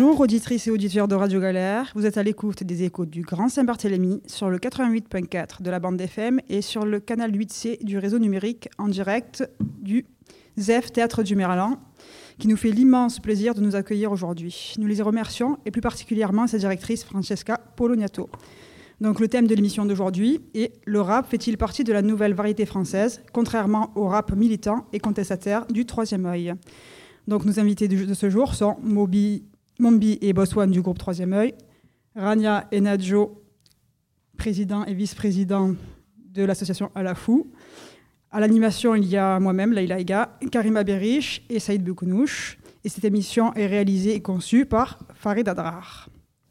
Bonjour auditrices et auditeurs de Radio Galère, vous êtes à l'écoute des échos du Grand Saint-Barthélemy sur le 88.4 de la bande FM et sur le canal 8C du réseau numérique en direct du ZEF Théâtre du Merlan, qui nous fait l'immense plaisir de nous accueillir aujourd'hui. Nous les remercions et plus particulièrement sa directrice Francesca Poloniato. Donc le thème de l'émission d'aujourd'hui est « Le rap fait-il partie de la nouvelle variété française, contrairement au rap militant et contestataire du Troisième Œil ?» Donc nos invités de ce jour sont Mombi et Boswan du groupe Troisième Œil, Rania et Nadjo, président et vice-président de l'association Alafou. À l'animation, il y a moi-même, Laïla Ega, Karima Berich et Saïd Boukounouch. Et cette émission est réalisée et conçue par Farid Adrar.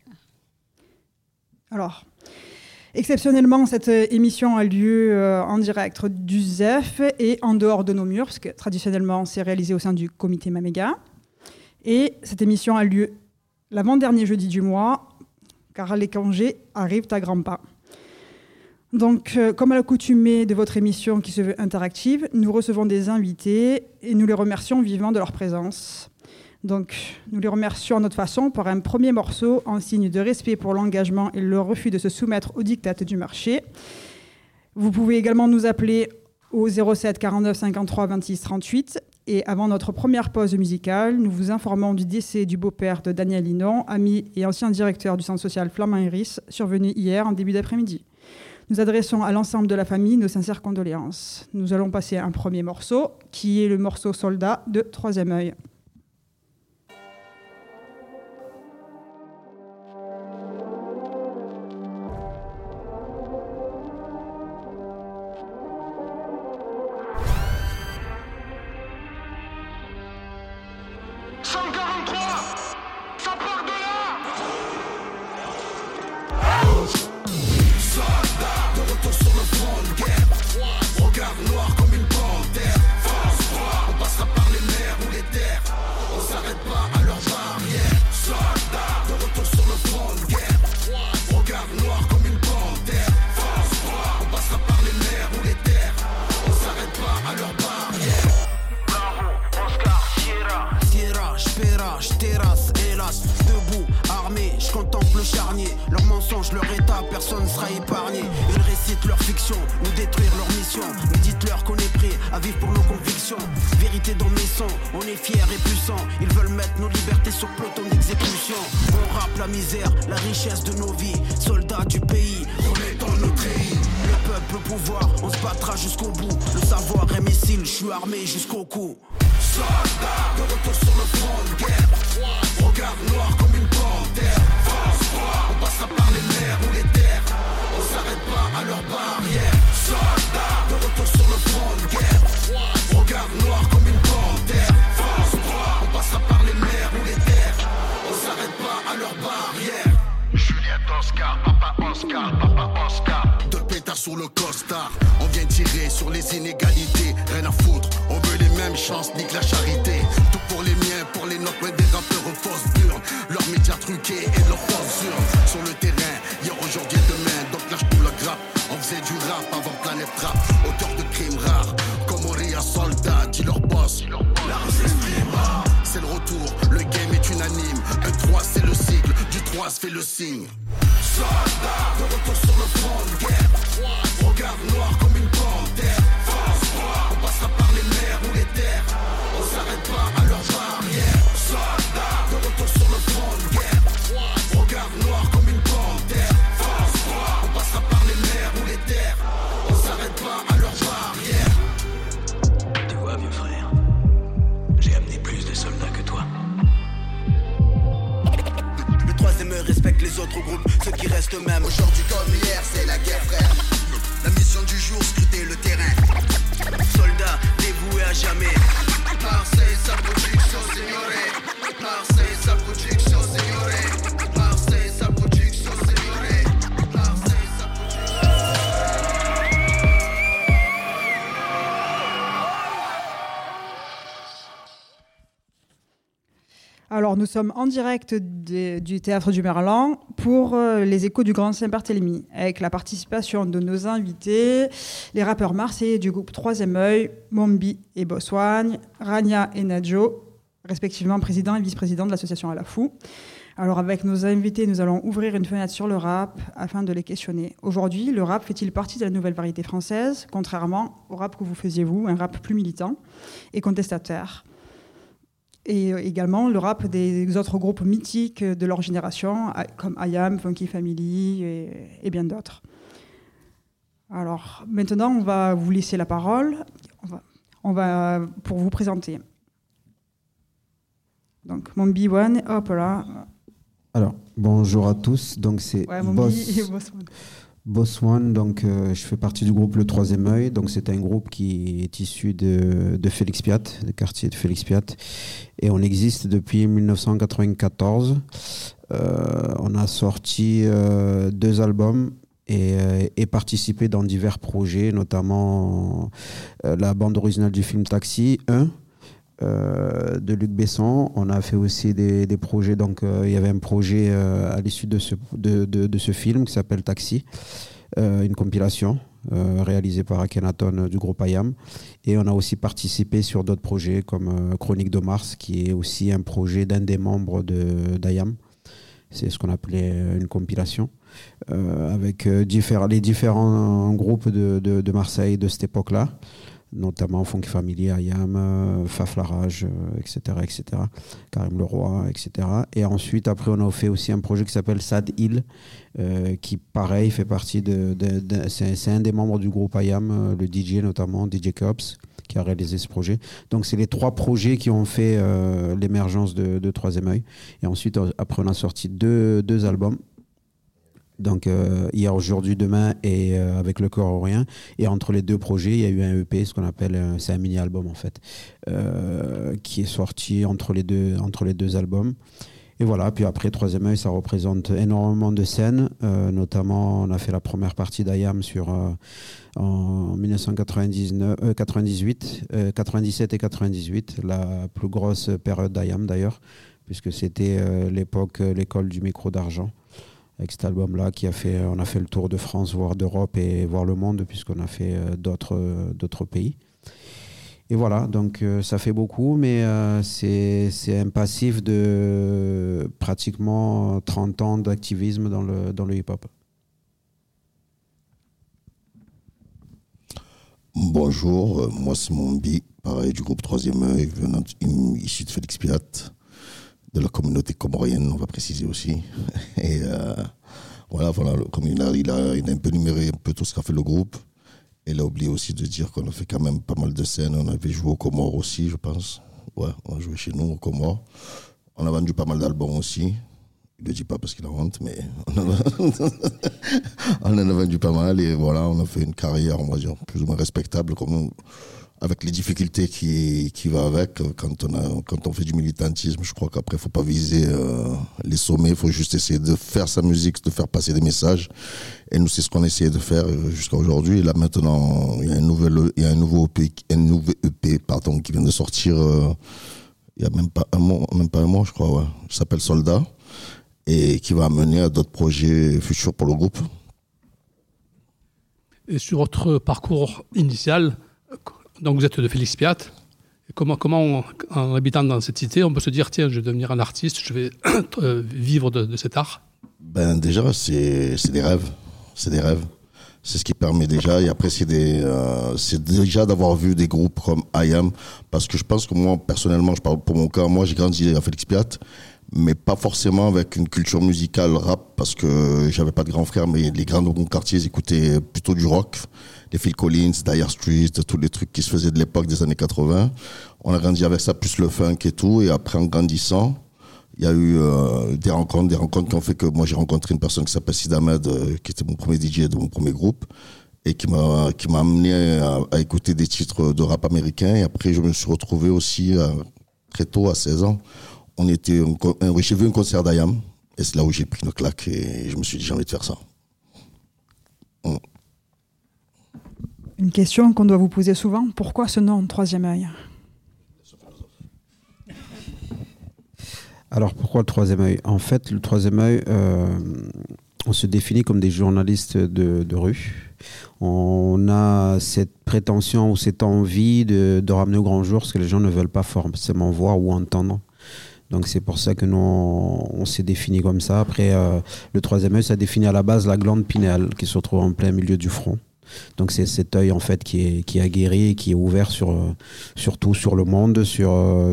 Alors, exceptionnellement, cette émission a lieu en direct du ZEF et en dehors de nos murs, parce que traditionnellement, c'est réalisé au sein du comité Maméga. Et cette émission a lieu l'avant-dernier jeudi du mois, car les congés arrivent à grands pas. Donc, comme à l'accoutumée de votre émission qui se veut interactive, nous recevons des invités et nous les remercions vivement de leur présence. Donc, nous les remercions à notre façon par un premier morceau en signe de respect pour l'engagement et le refus de se soumettre aux dictats du marché. Vous pouvez également nous appeler au 07 49 53 26 38. Et avant notre première pause musicale, nous vous informons du décès du beau-père de Daniel Linon, ami et ancien directeur du centre social Flamand Iris, survenu hier en début d'après-midi. Nous adressons à l'ensemble de la famille nos sincères condoléances. Nous allons passer un premier morceau, qui est le morceau Soldat de Troisième Œil. Jusqu'au cou. Soldats de retour sur le front de guerre. Regard noir comme une panthère. Force froid, on passera par les mers ou les terres. On s'arrête pas à leurs barrières. Soldats de retour sur le front de guerre. Regard noir comme une panthère. Force froid, on passera par les mers ou les terres. On s'arrête pas à leurs barrières. Juliette Oscar, papa Oscar. De pétard sur le costard. On vient tirer sur les inégalités. Rien à foutre, on veut les mêmes chances, nique la charité. Tout pour les miens, pour les nôtres, des rappeurs aux fausses burnes. Leurs médias truqués et leurs fausses urnes. Sur le terrain, hier, aujourd'hui et demain. Donc lâche tout la grappe, on faisait du rap avant Planète Rap. Auteur de crimes rares, comme Auréa Soldat, dit leur boss. La rue s'exprime, c'est le retour, le game est unanime. 1-3 c'est le sigle, du 3 se fait le signe. Soldats de retour sur le front de guerre. Regard noir comme une panthère. Force froid, on passera par les mers ou les terres. On s'arrête pas à leurs barrières. Soldats de retour sur le front de guerre. Regard noir comme une panthère. Force froid, on passera par les mers ou les terres. On s'arrête pas à leurs barrières. Tu vois, vieux frère, j'ai amené plus de soldats que toi. Le troisième respecte les autres groupes, ceux qui restent même. Aujourd'hui comme hier, c'est la guerre, frère. La mission du jour, scruter le terrain. Soldats dévoués à jamais. Marseille, sa production, signore. Marseille, sa production, signore. Marseille, sa production, signore. Marseille, sa production. Alors, nous sommes en direct du Théâtre du Merlan pour les échos du Grand Saint-Barthélemy, avec la participation de nos invités, les rappeurs marseillais du groupe Troisième Œil, Mombi et Boswan, Rania et Nadjo, respectivement président et vice-président de l'association Alafou. Alors avec nos invités, nous allons ouvrir une fenêtre sur le rap afin de les questionner. Aujourd'hui, le rap fait-il partie de la nouvelle variété française, contrairement au rap que vous faisiez vous, un rap plus militant et contestataire? Et également le rap des autres groupes mythiques de leur génération, comme I.Am, Funky Family et bien d'autres. Alors maintenant, on va vous laisser la parole. On va pour vous présenter. Donc mon B1, hop là. Alors, bonjour à tous. Donc, c'est Boss One. Donc, je fais partie du groupe Le Troisième Œil. Donc, c'est un groupe qui est issu de Félix Piat, du quartier de Félix Piat. Et on existe depuis 1994. On a sorti 2 albums et participé dans divers projets, notamment la bande originale du film Taxi 1. De Luc Besson. On a fait aussi des projets, donc il y avait un projet à l'issue de ce film qui s'appelle Taxi, une compilation réalisée par Akhenaton du groupe I.Am, et on a aussi participé sur d'autres projets comme Chronique de Mars, qui est aussi un projet d'un des membres d'I.Am. C'est ce qu'on appelait une compilation avec les différents groupes de Marseille de cette époque-là, notamment Funky Family, I.Am, Faf Larage, etc., Karim Leroy, etc. Et ensuite, après, on a fait aussi un projet qui s'appelle Sad Hill, qui, pareil, fait partie c'est un des membres du groupe I.Am, le DJ notamment, DJ Cops, qui a réalisé ce projet. Donc, c'est les 3 projets qui ont fait l'émergence de Troisième Œil. Et ensuite, après, on a sorti deux albums. Donc hier, aujourd'hui, demain et avec Le Cœur ou Rien. Et entre les 2 projets, il y a eu un EP, ce qu'on appelle, c'est un mini-album en fait, qui est sorti entre les deux albums. Et voilà, puis après, Troisième Œil, ça représente énormément de scènes. Notamment, on a fait la première partie d'I.Am en 1997 et 98, la plus grosse période d'I.Am d'ailleurs, puisque c'était l'époque, l'école du micro d'argent. Avec cet album-là, on a fait le tour de France, voire d'Europe et voire le monde, puisqu'on a fait d'autres pays. Et voilà, donc ça fait beaucoup, mais c'est un passif de pratiquement 30 ans d'activisme dans le hip-hop. Bonjour, moi c'est Mombi, pareil, du groupe Troisième Œil, issu de Félix Piat, de la communauté comorienne, on va préciser aussi. Et voilà, comme il a un peu numéré un peu tout ce qu'a fait le groupe. Et il a oublié aussi de dire qu'on a fait quand même pas mal de scènes. On avait joué aux Comores aussi, je pense. Ouais, on a joué chez nous aux Comores. On a vendu pas mal d'albums aussi. Il ne le dit pas parce qu'il a honte, mais on en a vendu pas mal. Et voilà, on a fait une carrière, on va dire, plus ou moins respectable, avec les difficultés qui va avec. Quand on fait du militantisme, je crois qu'après, il ne faut pas viser les sommets. Il faut juste essayer de faire sa musique, de faire passer des messages. Et nous, c'est ce qu'on a essayé de faire jusqu'à aujourd'hui. Et là, maintenant, il y a un nouveau EP, qui vient de sortir il n'y a même pas un mois, je crois. Ouais. Il s'appelle Soldat. Et qui va amener à d'autres projets futurs pour le groupe. Et sur votre parcours initial, donc vous êtes de Félix Piat, comment en habitant dans cette cité, on peut se dire, tiens, je vais devenir un artiste, je vais vivre de cet art? Ben déjà, c'est des rêves. C'est des rêves. C'est ce qui permet déjà. Et après, c'est déjà d'avoir vu des groupes comme I.Am. Parce que je pense que moi, personnellement, je parle pour mon cas, moi, j'ai grandi à Félix Piat, mais pas forcément avec une culture musicale rap, parce que j'avais pas de grands frères, mais les grands de mon quartier, ils écoutaient plutôt du rock, les Phil Collins, Dire Straits, tous les trucs qui se faisaient de l'époque des années 80. On a grandi avec ça, plus le funk et tout, et après, en grandissant, il y a eu des rencontres qui ont fait que moi, j'ai rencontré une personne qui s'appelle Sid Ahmed, qui était mon premier DJ de mon premier groupe, et qui m'a amené à écouter des titres de rap américain, et après, je me suis retrouvé aussi très tôt, à 16 ans, j'ai vu un concert d'I.Am, et c'est là où j'ai pris une claque et je me suis dit j'ai envie de faire ça. Une question qu'on doit vous poser souvent, pourquoi ce nom Troisième Œil? Alors pourquoi le Troisième Œil? En fait, le Troisième Œil, on se définit comme des journalistes de rue. On a cette prétention ou cette envie de ramener au grand jour ce que les gens ne veulent pas forcément voir ou entendre. Donc c'est pour ça que nous, on s'est défini comme ça. Après, le troisième œil, ça définit à la base la glande pinéale qui se retrouve en plein milieu du front. Donc c'est cet œil en fait qui est aguerri, qui est ouvert sur tout, sur le monde, sur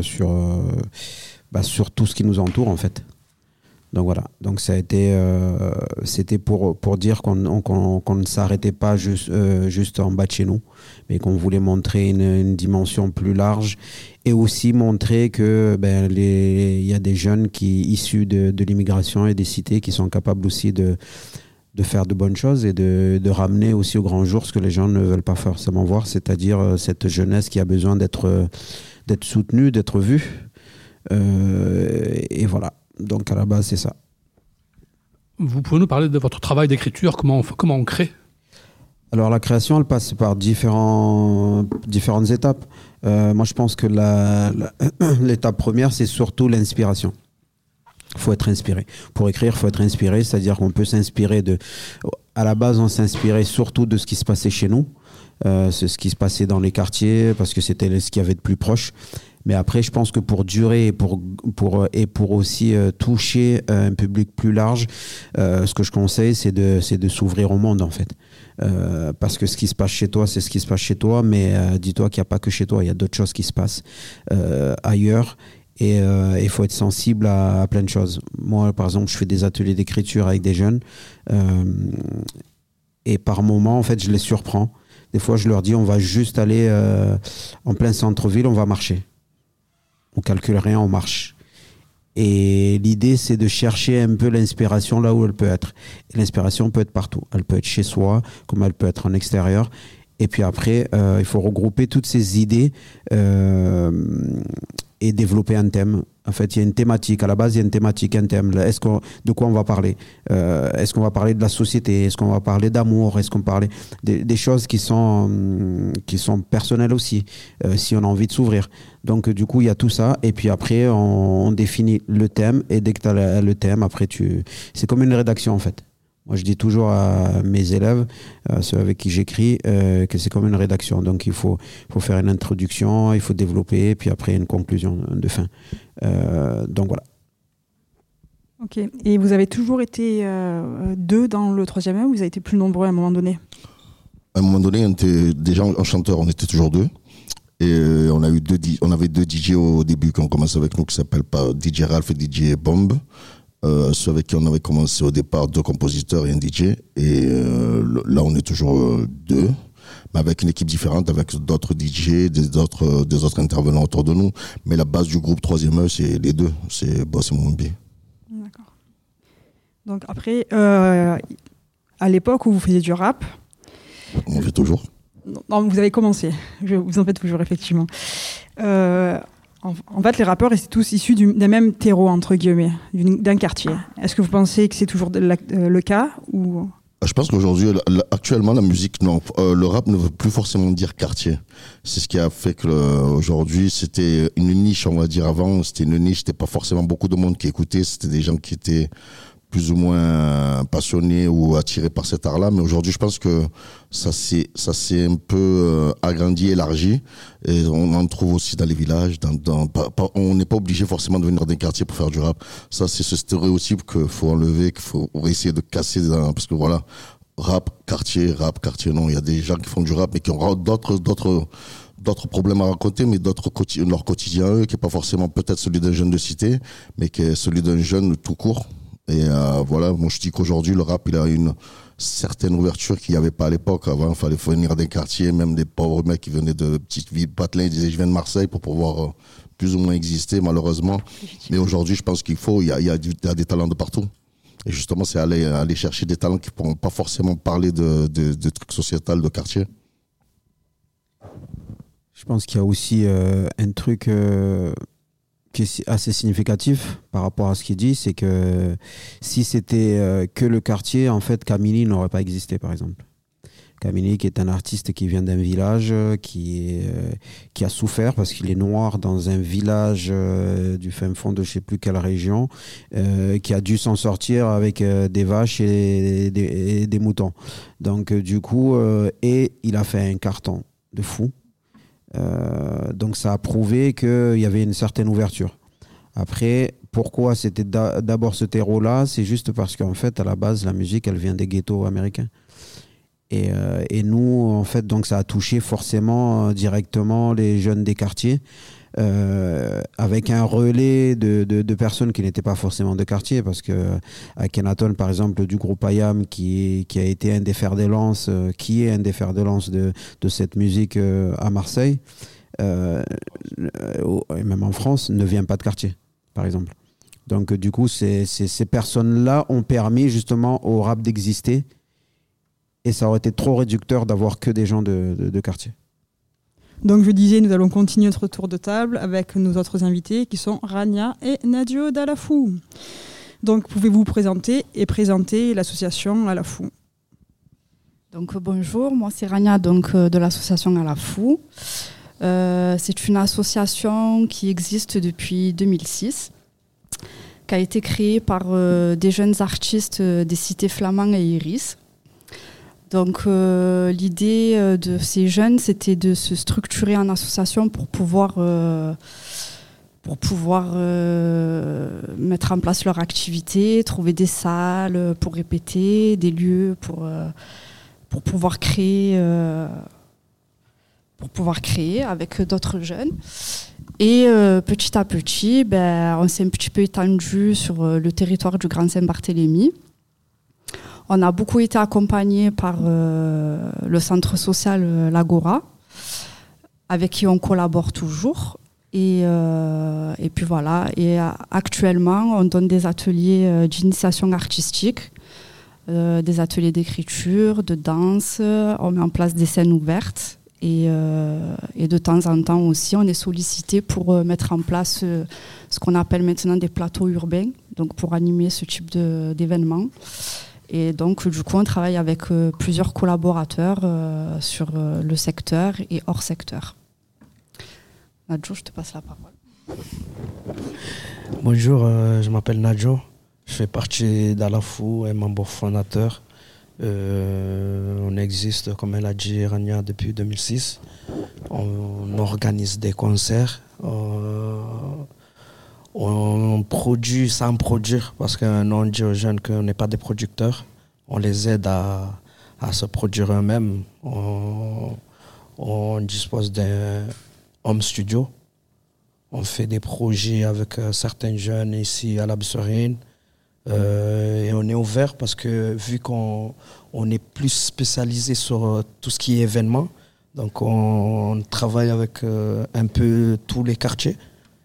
tout ce qui nous entoure en fait. Donc voilà. Donc ça a été, c'était pour dire qu'on ne s'arrêtait pas juste en bas de chez nous, mais qu'on voulait montrer une dimension plus large et aussi montrer que il y a des jeunes issus de l'immigration et des cités qui sont capables aussi de faire de bonnes choses et de ramener aussi au grand jour ce que les gens ne veulent pas forcément voir, c'est-à-dire cette jeunesse qui a besoin d'être soutenue, d'être vue. Et voilà. Donc à la base, c'est ça. Vous pouvez nous parler de votre travail d'écriture, comment on crée? Alors la création, elle passe par différentes étapes. Moi, je pense que l'étape première, c'est surtout l'inspiration. Il faut être inspiré. Pour écrire, il faut être inspiré, c'est-à-dire qu'on peut s'inspirer à la base, on s'inspirait surtout de ce qui se passait chez nous, c'est ce qui se passait dans les quartiers, parce que c'était ce qu'il y avait de plus proche. Mais après, je pense que pour durer et pour aussi toucher un public plus large, ce que je conseille, c'est de s'ouvrir au monde, en fait. Parce que ce qui se passe chez toi, c'est ce qui se passe chez toi, mais dis-toi qu'il n'y a pas que chez toi, il y a d'autres choses qui se passent ailleurs. Et il faut être sensible à plein de choses. Moi, par exemple, je fais des ateliers d'écriture avec des jeunes. Et par moment, en fait, je les surprends. Des fois, je leur dis, on va juste aller en plein centre-ville, on va marcher. On calcule rien, on marche. Et l'idée, c'est de chercher un peu l'inspiration là où elle peut être. Et l'inspiration peut être partout. Elle peut être chez soi, comme elle peut être en extérieur. Et puis après, il faut regrouper toutes ces idées et développer un thème. En fait, il y a une thématique. À la base, il y a une thématique, un thème. De quoi on va parler? Est-ce qu'on va parler de la société? Est-ce qu'on va parler d'amour? Est-ce qu'on va parler des choses qui sont personnelles aussi, si on a envie de s'ouvrir? Donc, du coup, il y a tout ça. Et puis après, on définit le thème. Et dès que tu as le thème, après, c'est comme une rédaction, en fait. Moi, je dis toujours à mes élèves, ceux avec qui j'écris, que c'est comme une rédaction. Donc, il faut faire une introduction, il faut développer, puis après, une conclusion de fin. Donc, voilà. Ok. Et vous avez toujours été deux dans le troisième œil ou vous avez été plus nombreux à un moment donné? À un moment donné, on était déjà en chanteur, on était toujours deux. Et on avait deux DJ au début qui ont commencé avec nous, qui s'appellent pas DJ Ralph et DJ Bomb. Ceux avec qui on avait commencé au départ, 2 compositeurs et un DJ. Et là, on est toujours 2, mais avec une équipe différente, avec d'autres DJ, des autres intervenants autour de nous. Mais la base du groupe Troisième œil, c'est les deux. C'est Boss et Moumbi. D'accord. Donc après, à l'époque où vous faisiez du rap... On fait toujours. Non, vous avez commencé. Vous en faites toujours, effectivement. En fait, les rappeurs étaient tous issus d'un même terreau, entre guillemets, d'un quartier. Est-ce que vous pensez que c'est toujours le cas ou... Je pense qu'aujourd'hui, actuellement, la musique, non, le rap ne veut plus forcément dire quartier. C'est ce qui a fait que aujourd'hui, c'était une niche, on va dire. Avant, c'était une niche, c'était pas forcément beaucoup de monde qui écoutait. C'était des gens qui étaient plus ou moins passionnés ou attirés par cet art-là. Mais aujourd'hui, je pense que ça s'est un peu agrandi, élargi. Et on en trouve aussi dans les villages. On n'est pas obligé forcément de venir d'un quartier pour faire du rap. Ça, c'est ce stéréotype qu'il faut enlever, qu'il faut essayer de casser. Parce que voilà, rap, quartier, non. Il y a des gens qui font du rap, mais qui ont d'autres problèmes à raconter, mais leur quotidien, eux, qui est pas forcément peut-être celui d'un jeune de cité, mais qui est celui d'un jeune tout court. Et voilà, moi je dis qu'aujourd'hui le rap il a une certaine ouverture qu'il n'y avait pas à l'époque. Avant, il fallait venir d'un quartier, même des pauvres mecs qui venaient de petites villes patelins, ils disaient je viens de Marseille pour pouvoir plus ou moins exister, malheureusement. Mais aujourd'hui, je pense il y a des talents de partout. Et justement, c'est aller chercher des talents qui ne pourront pas forcément parler de trucs sociétals, de quartier. Je pense qu'il y a aussi un truc qui est assez significatif par rapport à ce qu'il dit, c'est que si c'était que le quartier, en fait, Kamini n'aurait pas existé, par exemple. Kamini, qui est un artiste qui vient d'un village, qui a souffert parce qu'il est noir dans un village du fin fond de je ne sais plus quelle région, qui a dû s'en sortir avec des vaches et des moutons. Donc, du coup, et il a fait un carton de fou. Donc ça a prouvé qu'il y avait une certaine ouverture. Après, pourquoi c'était d'abord ce terreau-là? C'est juste parce qu'en fait, à la base, la musique, elle vient des ghettos américains. Et nous, en fait, donc ça a touché forcément directement les jeunes des quartiers, avec un relais de personnes qui n'étaient pas forcément de quartier, parce que Akhenaton, par exemple, du groupe IAM, qui a été un des fers de lance, qui est un des fers de lance de cette musique à Marseille, et même en France, ne vient pas de quartier, par exemple. Donc, du coup, ces personnes-là ont permis justement au rap d'exister. Et ça aurait été trop réducteur d'avoir que des gens de quartier. Donc je disais, nous allons continuer notre tour de table avec nos autres invités qui sont Rania et Nadio d'Alafou. Donc pouvez-vous présenter l'association Alafou? Donc bonjour, moi c'est Rania de l'association Alafou. C'est une association qui existe depuis 2006, qui a été créée par des jeunes artistes des cités Flamand et Iris. Donc l'idée de ces jeunes, c'était de se structurer en association pour pouvoir mettre en place leur activité, trouver des salles pour répéter, des lieux pour pouvoir créer avec d'autres jeunes. Et petit à petit, on s'est un petit peu étendu sur le territoire du Grand Saint-Barthélemy. On a beaucoup été accompagnés par le centre social l'Agora, avec qui on collabore toujours. Et puis voilà. Et actuellement, on donne des ateliers d'initiation artistique, des ateliers d'écriture, de danse. On met en place des scènes ouvertes. Et de temps en temps aussi, on est sollicité pour mettre en place ce qu'on appelle maintenant des plateaux urbains, donc pour animer ce type d'événements. Et donc, du coup, on travaille avec plusieurs collaborateurs sur le secteur et hors secteur. Nadjo, je te passe la parole. Bonjour, je m'appelle Nadjo. Je fais partie d'Alafou et membre fondateur. On existe, comme elle a dit, Rania, depuis 2006. On organise des concerts. On produit sans produire, parce qu'on dit aux jeunes qu'on n'est pas des producteurs. On les aide à se produire eux-mêmes. On dispose d'un home studio. On fait des projets avec certains jeunes ici à la Busserine. Et on est ouvert parce que vu qu'on est plus spécialisé sur tout ce qui est événement, donc on travaille avec un peu tous les quartiers.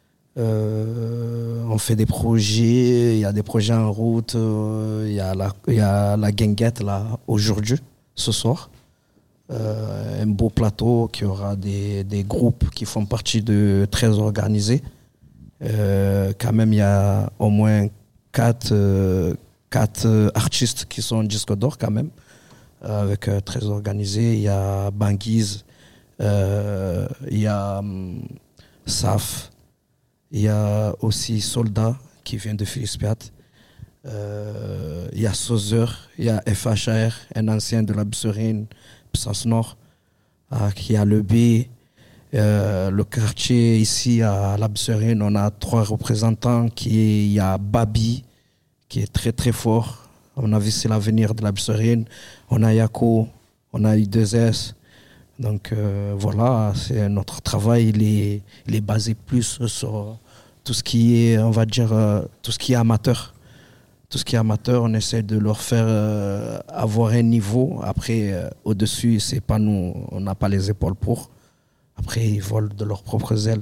On fait des projets, il y a des projets en route, il y a la guinguette là aujourd'hui, ce soir. Un beau plateau qui aura des groupes qui font partie de très organisés. Quand même, il y a au moins 4 artistes qui sont disques d'or quand même, avec très organisés. Il y a Banguise, il y a Saf, il y a aussi Soldat qui vient de Félix Piat. Il y a Sauzeur, il y a FHR, un ancien de la Busserine, Puissance Nord, qui a le B. Le quartier ici à la Busserine, on a 3 représentants. Il y a Babi, qui est très très fort. On a vu c'est l'avenir de la Busserine. On a Yako, on a I2S. Donc voilà, c'est notre travail, il est basé plus sur tout ce qui est, on va dire, tout ce qui est amateur. Tout ce qui est amateur, on essaie de leur faire avoir un niveau. Après, au-dessus, c'est pas nous, on n'a pas les épaules pour. Après, ils volent de leurs propres ailes.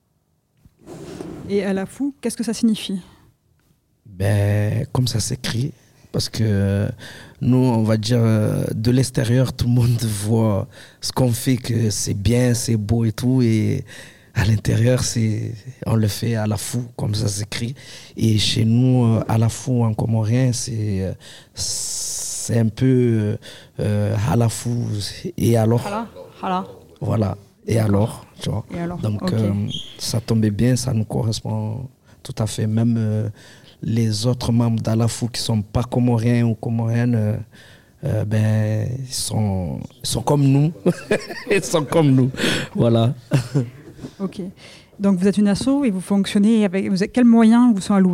Et Alafou, qu'est-ce que ça signifie? Comme ça s'écrit. Parce que nous, on va dire, de l'extérieur, tout le monde voit ce qu'on fait, que c'est bien, c'est beau et tout. Et à l'intérieur, on le fait à la fou, comme ça s'écrit. Et chez nous, à la fou, en comorien, c'est un peu à la fou. Et alors Voilà. Et alors, tu vois. Donc, okay. Ça tombait bien, ça nous correspond tout à fait. Même les autres membres d'Alafou qui ne sont pas comoriens ou comoriennes, ils sont comme nous. Ils sont comme nous. Voilà. Ok. Donc vous êtes une asso et vous fonctionnez avec... Quels moyens vous sont alloués ?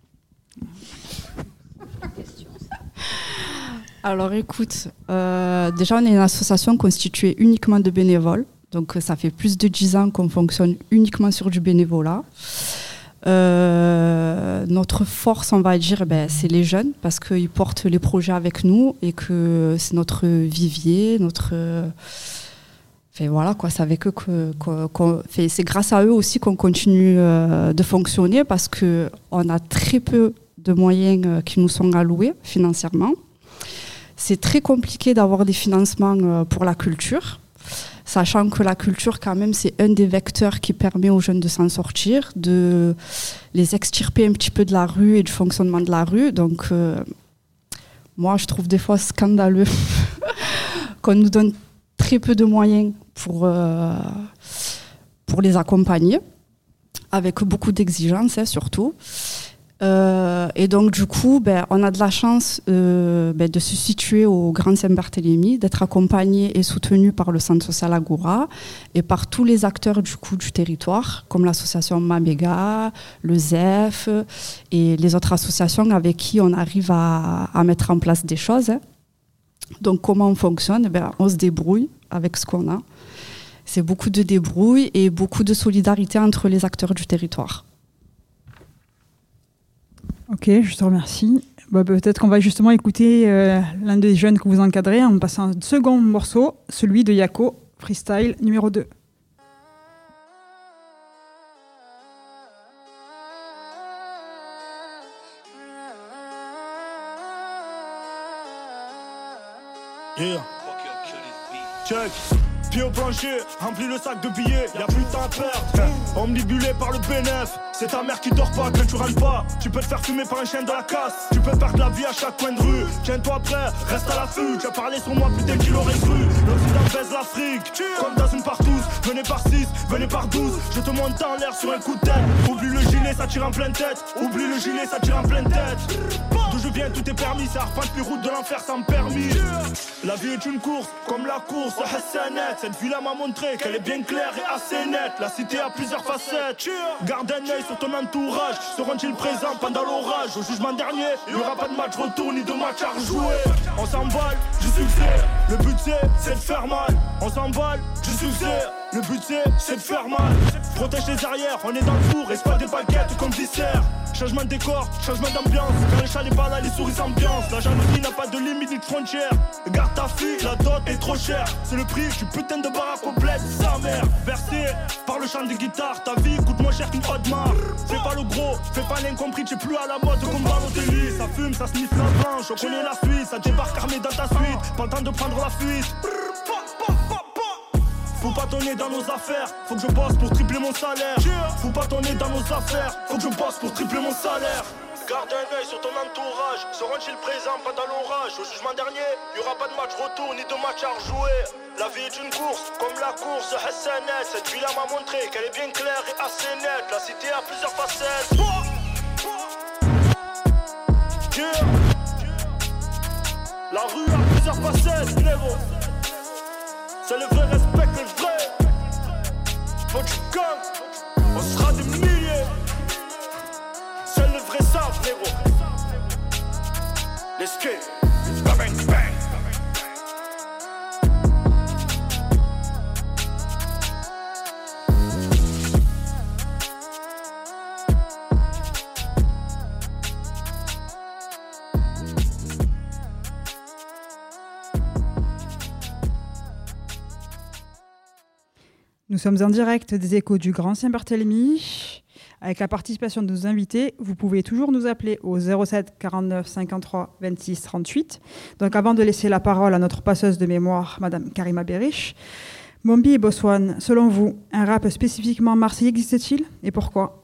Alors écoute, déjà on est une association constituée uniquement de bénévoles. Donc ça fait plus de 10 ans qu'on fonctionne uniquement sur du bénévolat. Notre force, on va dire, c'est les jeunes parce qu'ils portent les projets avec nous et que c'est notre vivier, voilà, quoi, c'est avec eux c'est grâce à eux aussi qu'on continue de fonctionner parce qu'on a très peu de moyens qui nous sont alloués financièrement. C'est très compliqué d'avoir des financements pour la culture, sachant que la culture, quand même, c'est un des vecteurs qui permet aux jeunes de s'en sortir, de les extirper un petit peu de la rue et du fonctionnement de la rue. Donc, moi, je trouve des fois scandaleux qu'on nous donne très peu de moyens pour les accompagner, avec beaucoup d'exigences, surtout. Et donc du coup, on a de la chance de se situer au Grand Saint-Barthélemy, d'être accompagné et soutenu par le Centre social Agora et par tous les acteurs du territoire, comme l'association Mamega, le ZEF et les autres associations avec qui on arrive à mettre en place des choses. Donc comment on fonctionne ? On se débrouille avec ce qu'on a. C'est beaucoup de débrouille et beaucoup de solidarité entre les acteurs du territoire. Ok, je te remercie. Peut-être qu'on va justement écouter l'un des jeunes que vous encadrez en passant un second morceau, celui de Yako, Freestyle numéro 2. Yeah. Check. Pied au plancher, remplis le sac de billets, y'a plus de temps à perdre. Omnibulé par le bénéf, c'est ta mère qui dort pas quand tu rentres pas. Tu peux te faire fumer par un chien de la casse, tu peux perdre la vie à chaque coin de rue. Tiens-toi prêt, reste à l'affût, tu as parlé sur moi, putain qui l'aurait cru. L'Occident baise l'Afrique, comme dans une partouze. Venez par 6, venez par 12, je te monte en l'air sur un coup de tête. Oublie le gilet, ça tire en pleine tête. Oublie le gilet, ça tire en pleine tête. D'où je viens, tout est permis, ça arpente les routes de l'enfer sans permis. La vie est une course, comme la course à Hassanet. Cette vie-là m'a montré qu'elle est bien claire et assez nette. La cité a plusieurs facettes. Garde un œil sur ton entourage. Seront-ils présents pendant l'orage? Au jugement dernier, il n'y aura pas de match retour ni de match à rejouer. On s'emballe du succès. Le but c'est de faire mal. On s'emballe du succès. Le but c'est de faire mal. Protège les arrières, on est dans le four. Et pas des baguettes comme dessert. Changement de décor, changement d'ambiance. Quand le chat n'est pas là, les souris s'ambiancent. La jalousie n'a pas de limite ni de frontière. Garde ta fille, la dot est trop chère. C'est le prix du putain de baraque complète, sa mère. Versé par le chant des guitares, ta vie coûte moins cher qu'une Audemars. Fais pas le gros, fais pas l'incompris, t'es plus à la mode comme Balotelli. Ça fume, ça sniffe la branche, on connaît la suite. Ça débarque armé dans ta suite, pas le temps de prendre la fuite. Faut pas tonner dans nos affaires, faut que je bosse pour tripler mon salaire. Faut pas tonner dans nos affaires, faut que je bosse pour tripler mon salaire. Garde un œil sur ton entourage, seront-ils présents pendant l'orage? Au jugement dernier, y'aura pas de match retour ni de match à rejouer. La vie est une course, comme la course Hassanet. Cette vie-là m'a montré qu'elle est bien claire et assez nette. La cité a plusieurs facettes. Yeah. La rue a plusieurs facettes, Névo. C'est le vrai respect que le vrai. Faut du gang, on sera des milliers. C'est le vrai sable, négro. Let's get it. Bang, bang. Nous sommes en direct des échos du Grand Saint-Barthélemy. Avec la participation de nos invités, vous pouvez toujours nous appeler au 07 49 53 26 38. Donc avant de laisser la parole à notre passeuse de mémoire, Madame Karima Berish, Mombi et Boswan, selon vous, un rap spécifiquement marseillais existe-t-il et pourquoi?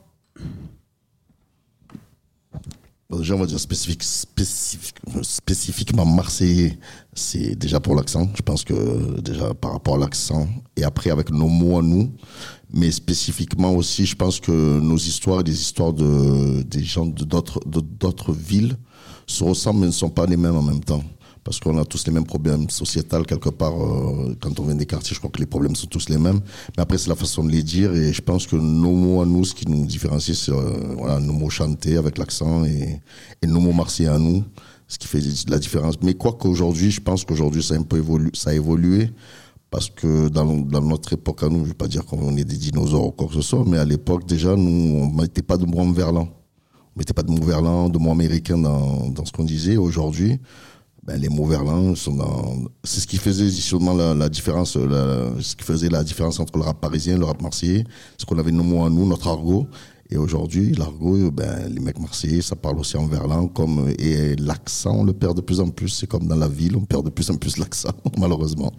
Déjà, on va dire spécifiquement marseillais, c'est déjà pour l'accent. Je pense que déjà par rapport à l'accent, et après avec nos mots à nous, mais spécifiquement aussi, je pense que nos histoires et les histoires des gens d'autres villes se ressemblent mais ne sont pas les mêmes en même temps. parce qu'on a tous les mêmes problèmes sociétals quelque part. Quand on vient des quartiers, je crois que les problèmes sont tous les mêmes. Mais après, c'est la façon de les dire, et je pense que nos mots à nous, ce qui nous différencie, c'est nos mots chantés avec l'accent et nos mots marseillais à nous, ce qui fait la différence. Mais quoi qu'aujourd'hui, je pense qu'aujourd'hui, ça a évolué. Parce que dans notre époque à nous, je ne vais pas dire qu'on est des dinosaures ou quoi que ce soit, mais à l'époque, déjà, nous, on ne mettait pas de mots en verlan. On ne mettait pas de mots verlan, de mots américains dans ce qu'on disait. Aujourd'hui, les mots verlan sont c'est ce qui faisait justement la différence, ce qui faisait la différence entre le rap parisien et le rap marseillais. C'est qu'on avait nos mots à nous, notre argot. Et aujourd'hui, l'argot, les mecs marseillais, ça parle aussi en verlan, et l'accent, on le perd de plus en plus. C'est comme dans la ville, on perd de plus en plus l'accent, malheureusement.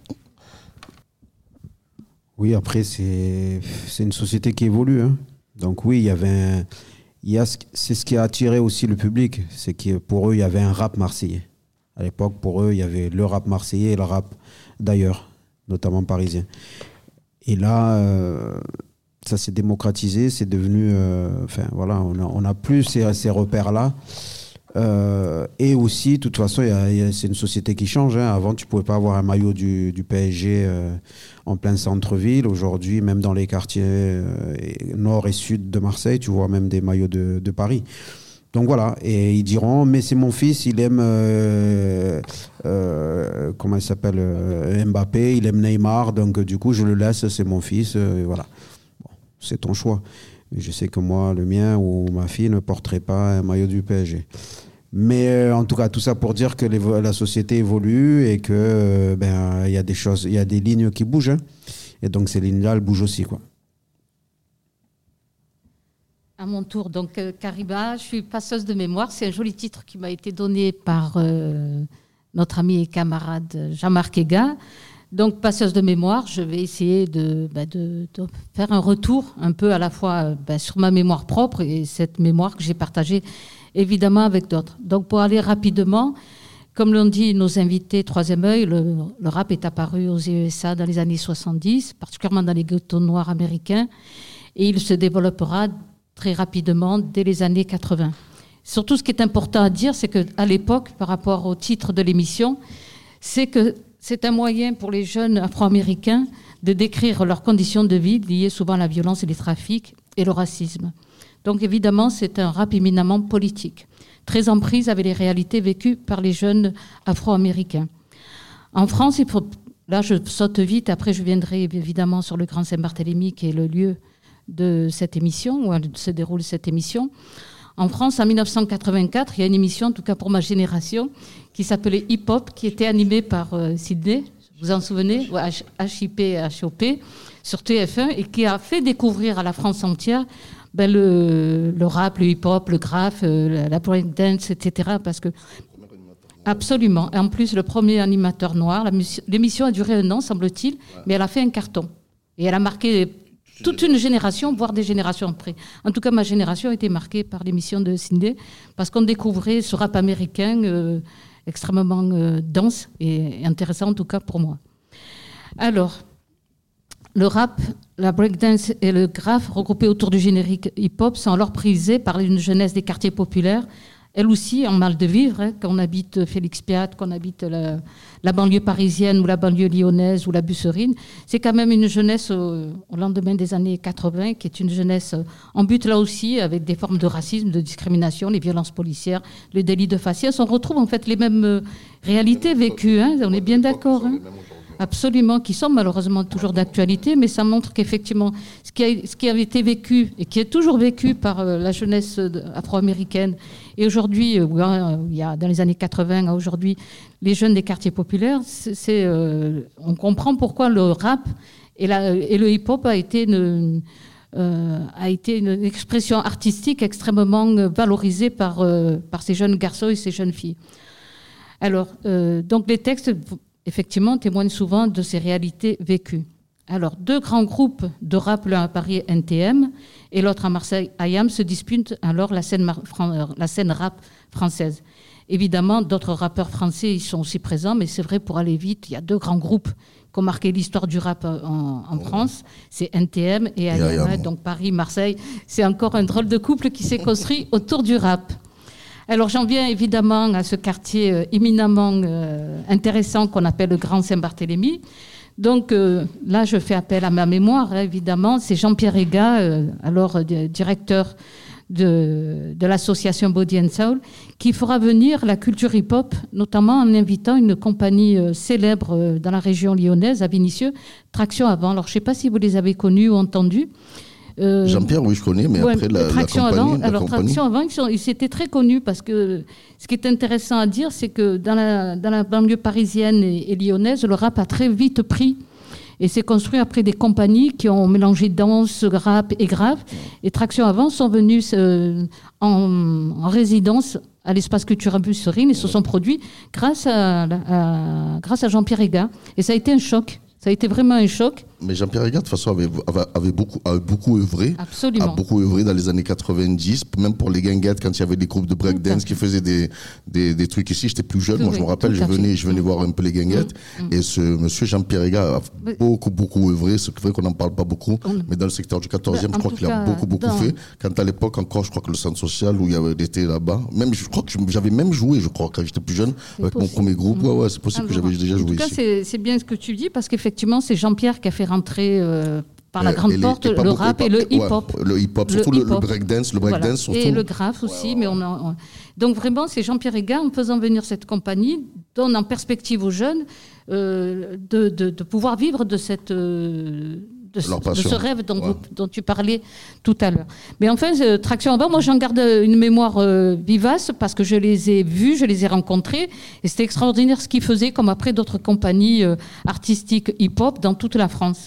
Oui, après, c'est une société qui évolue. Hein. Donc oui, c'est ce qui a attiré aussi le public. C'est que pour eux, il y avait un rap marseillais. À l'époque, pour eux, il y avait le rap marseillais et le rap d'ailleurs, notamment parisien. Et là, ça s'est démocratisé, c'est devenu... on n'a plus ces repères-là. Et aussi, de toute façon, c'est une société qui change. Hein. Avant, tu ne pouvais pas avoir un maillot du PSG en plein centre-ville. Aujourd'hui, même dans les quartiers nord et sud de Marseille, tu vois même des maillots de Paris. Donc voilà, et ils diront, mais c'est mon fils, il aime, comment il s'appelle, Mbappé, il aime Neymar, donc du coup, je le laisse, c'est mon fils, voilà. Bon, c'est ton choix. Je sais que moi, le mien ou ma fille ne porterait pas un maillot du PSG. Mais en tout cas, tout ça pour dire que la société évolue et que y a des choses, il y a des lignes qui bougent. Hein. Et donc ces lignes-là, elles bougent aussi, quoi. À mon tour, donc Kariba, je suis passeuse de mémoire. C'est un joli titre qui m'a été donné par notre ami et camarade Jean-Marc Ega. Donc, passeuse de mémoire, je vais essayer de faire un retour un peu à la fois sur ma mémoire propre et cette mémoire que j'ai partagée évidemment avec d'autres. Donc, pour aller rapidement, comme l'ont dit nos invités, Troisième œil, le rap est apparu aux USA dans les années 70, particulièrement dans les ghettos noirs américains, et il se développera très rapidement dès les années 80. Surtout, ce qui est important à dire, c'est qu'à l'époque, par rapport au titre de l'émission, c'est que c'est un moyen pour les jeunes afro-américains de décrire leurs conditions de vie liées souvent à la violence et les trafics et le racisme. Donc évidemment, c'est un rap éminemment politique, très en prise avec les réalités vécues par les jeunes afro-américains. En France, là je saute vite, après je viendrai évidemment sur le Grand Saint-Barthélemy, qui est le lieu de cette émission, où se déroule cette émission. En France, en 1984, il y a une émission, en tout cas pour ma génération, qui s'appelait Hip Hop, qui était animée par Sydney, vous vous en souvenez, HIP, sur TF1, et qui a fait découvrir à la France entière le rap, le hip-hop, le graphe, la breakdance, etc. Parce que, absolument. Et en plus, le premier animateur noir, l'émission a duré 1 an, semble-t-il, mais elle a fait un carton. Et elle a marqué toute une génération, voire des générations après. En tout cas, ma génération a été marquée par l'émission de Sydney, parce qu'on découvrait ce rap américain extrêmement dense et intéressant, en tout cas pour moi. Alors, le rap, la breakdance et le graphe, regroupés autour du générique hip-hop, sont alors prisés par une jeunesse des quartiers populaires, elle aussi en mal de vivre, hein, qu'on habite Félix Piat, qu'on habite la banlieue parisienne ou la banlieue lyonnaise ou la Busserine. C'est quand même une jeunesse au lendemain des années 80, qui est une jeunesse en but là aussi, avec des formes de racisme, de discrimination, les violences policières, le délit de faciès. On retrouve en fait les mêmes réalités vécues, hein, on est bien d'accord. Hein. Absolument, qui sont malheureusement toujours d'actualité, mais ça montre qu'effectivement, ce qui avait été vécu et qui est toujours vécu par la jeunesse afro-américaine, et aujourd'hui, il y a dans les années 80 à aujourd'hui, les jeunes des quartiers populaires, on comprend pourquoi le rap et le hip-hop a été une expression artistique extrêmement valorisée par ces jeunes garçons et ces jeunes filles. Alors, donc les textes effectivement, témoignent souvent de ces réalités vécues. Alors, 2 grands groupes de rap, l'un à Paris, NTM, et l'autre à Marseille, IAM, se disputent alors la scène rap française. Évidemment, d'autres rappeurs français y sont aussi présents, mais c'est vrai, pour aller vite, il y a 2 grands groupes qui ont marqué l'histoire du rap en France, c'est NTM et IAM, donc Paris, Marseille. C'est encore un drôle de couple qui s'est construit autour du rap. Alors j'en viens évidemment à ce quartier éminemment intéressant qu'on appelle le Grand Saint-Barthélemy. Donc là, je fais appel à ma mémoire, évidemment. C'est Jean-Pierre Ega, alors directeur de l'association Body and Soul, qui fera venir la culture hip-hop, notamment en invitant une compagnie célèbre dans la région lyonnaise, à Vénissieux, Traction Avant. Alors je ne sais pas si vous les avez connus ou entendus. Jean-Pierre, oui, je connais, mais après la Traction compagnie... Alors Traction Avant, ils étaient très connus parce que ce qui est intéressant à dire, c'est que dans la banlieue parisienne et lyonnaise, le rap a très vite pris. Et c'est construit après des compagnies qui ont mélangé danse, rap et grave. Et Traction Avant sont venus en résidence à l'espace culturel Busserine et se sont produits grâce à grâce à Jean-Pierre Ega. Et ça a été un choc. Ça a été vraiment un choc. Mais Jean-Pierre Ega, de toute façon, avait beaucoup œuvré. Absolument. A beaucoup œuvré dans les années 90, même pour les guinguettes, quand il y avait des groupes de breakdance qui faisaient des trucs ici. J'étais plus jeune, moi je me rappelle, je venais voir un peu les guinguettes. Et ce monsieur Jean-Pierre Ega a beaucoup œuvré. C'est vrai qu'on n'en parle pas beaucoup, mais dans le secteur du 14e, je crois qu'il a beaucoup fait. Quand à l'époque, encore, je crois que le centre social où il y avait été là-bas, même, je crois que j'avais même joué, quand j'étais plus jeune, avec mon premier groupe. Ouais, c'est possible que j'avais déjà joué ici. En tout cas, c'est bien ce que tu dis, parce qu'effectivement, c'est Jean-Pierre qui a fait rentrer par la grande porte le rap et le hip-hop. Le hip-hop, surtout le breakdance. Voilà. Surtout. Et le graphe aussi. Mais donc vraiment, c'est Jean-Pierre Ega, en faisant venir cette compagnie, donne en perspective aux jeunes de pouvoir vivre de cette... de ce rêve dont tu parlais tout à l'heure. Mais enfin, Traction Avant, moi j'en garde une mémoire vivace parce que je les ai vus, je les ai rencontrés et c'était extraordinaire ce qu'ils faisaient, comme après d'autres compagnies artistiques hip-hop dans toute la France.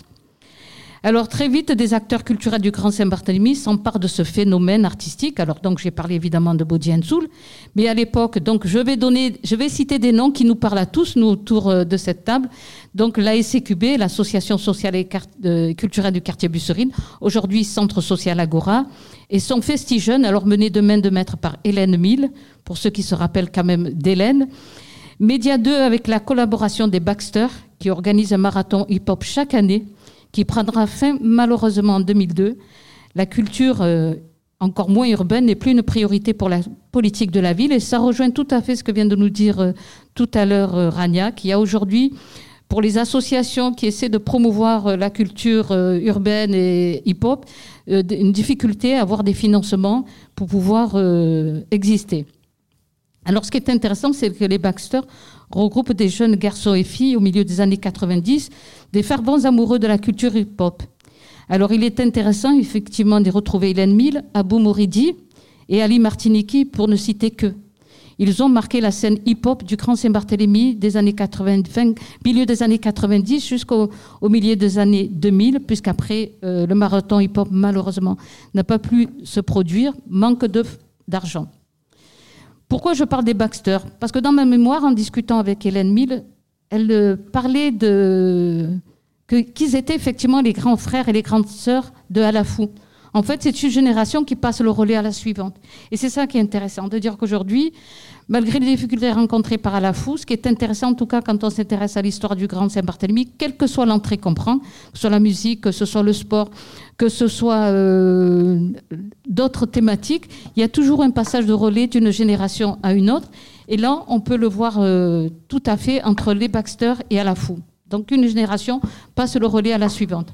Alors très vite, des acteurs culturels du Grand Saint-Barthélemy s'emparent de ce phénomène artistique. Alors donc j'ai parlé évidemment de Body and Soul, mais à l'époque, donc je vais citer des noms qui nous parlent à tous, nous autour de cette table. Donc l'ASCQB, l'association sociale et culturelle du quartier Busserine, aujourd'hui Centre social Agora, et son Festi-Jeunes, alors mené de main de maître par Hélène Mille, pour ceux qui se rappellent quand même d'Hélène. Média 2 avec la collaboration des Baxter, qui organise un marathon hip-hop chaque année, qui prendra fin malheureusement en 2002. La culture, encore moins urbaine, n'est plus une priorité pour la politique de la ville. Et ça rejoint tout à fait ce que vient de nous dire tout à l'heure Rania, qui a aujourd'hui, pour les associations qui essaient de promouvoir la culture urbaine et hip-hop, une difficulté à avoir des financements pour pouvoir exister. Alors ce qui est intéressant, c'est que les Baxter regroupent des jeunes garçons et filles au milieu des années 90, des fervents amoureux de la culture hip-hop. Alors il est intéressant effectivement de retrouver Hélène Mille, Abou Mouridi et Ali Martiniki, pour ne citer que. Ils ont marqué la scène hip-hop du Grand Saint-Barthélemy des années 80, milieu des années 90 jusqu'au milieu des années 2000, puisqu'après le marathon hip-hop malheureusement n'a pas pu se produire, manque d'argent. Pourquoi je parle des Baxter ? Parce que dans ma mémoire, en discutant avec Hélène Mille, elle parlait qu'ils étaient effectivement les grands frères et les grandes sœurs de Alafou. En fait, c'est une génération qui passe le relais à la suivante. Et c'est ça qui est intéressant, de dire qu'aujourd'hui, malgré les difficultés rencontrées par Alafou, ce qui est intéressant, en tout cas, quand on s'intéresse à l'histoire du Grand Saint-Barthélemy, quelle que soit l'entrée qu'on prend, que ce soit la musique, que ce soit le sport, que ce soit d'autres thématiques, il y a toujours un passage de relais d'une génération à une autre. Et là, on peut le voir tout à fait entre les Baxter et Alafou. Donc, une génération passe le relais à la suivante.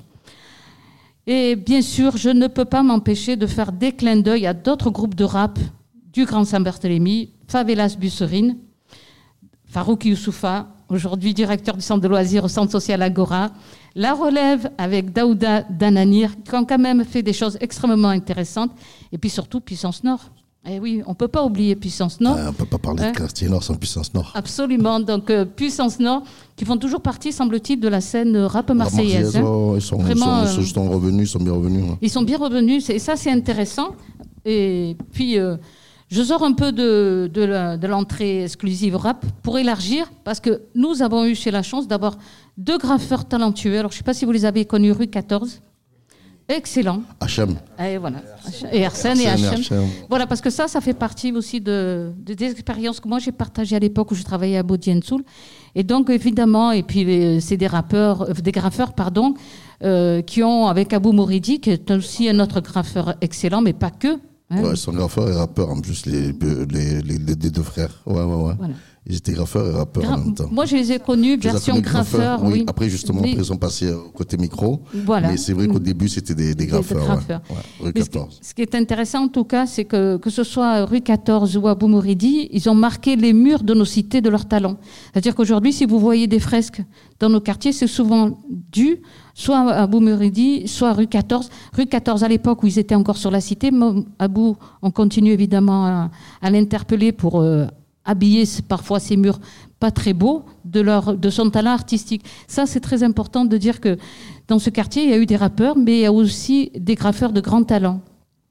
Et bien sûr, je ne peux pas m'empêcher de faire des clins d'œil à d'autres groupes de rap du Grand Saint-Barthélemy, Favelas Busserine, Farouk Youssoufa, aujourd'hui directeur du centre de loisirs au centre social Agora, La Relève avec Daouda Dananir, qui ont quand même fait des choses extrêmement intéressantes, et puis surtout Puissance Nord. Eh oui, on ne peut pas oublier Puissance Nord. On ne peut pas parler de quartier Nord sans Puissance Nord. Absolument. Donc, Puissance Nord, qui font toujours partie, semble-t-il, de la scène rap marseillaise. Ils sont revenus, ils sont bien revenus. Ouais. Ils sont bien revenus, et ça, c'est intéressant. Et puis, je sors un peu de l'entrée exclusive rap pour élargir, parce que nous avons eu la chance d'avoir 2 graffeurs talentueux. Alors, je ne sais pas si vous les avez connus, rue 14. Excellent. HM. Et voilà. Et Arsène et HM. Voilà, parce que ça fait partie aussi des expériences que moi j'ai partagées à l'époque où je travaillais à Body and Soul. Et donc, évidemment, et puis c'est des graffeurs, qui ont, avec Abou Mouridi, qui est aussi un autre graffeur excellent, mais pas que. Ouais, ils sont graffeurs et rappeurs en plus, les deux frères. Ouais. Voilà. Ils étaient graffeurs et rappeurs en même temps. Moi, je les ai connus, version graffeur. Oui. Après, justement, après, ils sont passés au côté micro. Voilà. Mais c'est vrai qu'au début, c'était des graffeurs. Rue 14. Ce qui est intéressant, en tout cas, c'est que ce soit rue 14 ou à Boumoridi, ils ont marqué les murs de nos cités de leur talent. C'est-à-dire qu'aujourd'hui, si vous voyez des fresques dans nos quartiers, c'est souvent dû soit à Boumoridi, soit à rue 14. Rue 14, à l'époque où ils étaient encore sur la cité, Abou, on continue évidemment à l'interpeller pour habiller parfois ces murs pas très beaux de son talent artistique. Ça, c'est très important de dire que dans ce quartier, il y a eu des rappeurs, mais il y a aussi des graffeurs de grand talent.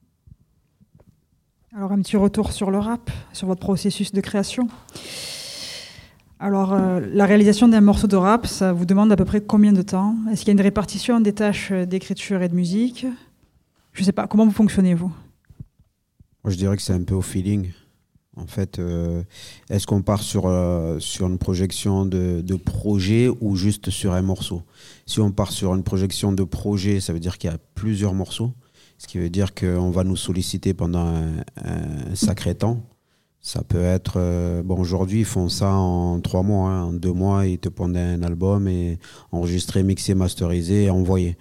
Alors, un petit retour sur le rap, sur votre processus de création. Alors, la réalisation d'un morceau de rap, ça vous demande à peu près combien de temps? Est-ce qu'il y a une répartition des tâches d'écriture et de musique? Je ne sais pas, comment vous fonctionnez, vous? Moi, je dirais que c'est un peu au feeling. En fait, est-ce qu'on part sur une projection de projet ou juste sur un morceau? Si on part sur une projection de projet, ça veut dire qu'il y a plusieurs morceaux, ce qui veut dire qu'on va nous solliciter pendant un sacré temps. Ça peut être... aujourd'hui, ils font ça en 3 mois. En 2 mois, ils te pondent un album et enregistrer, mixer, masteriser et envoyer.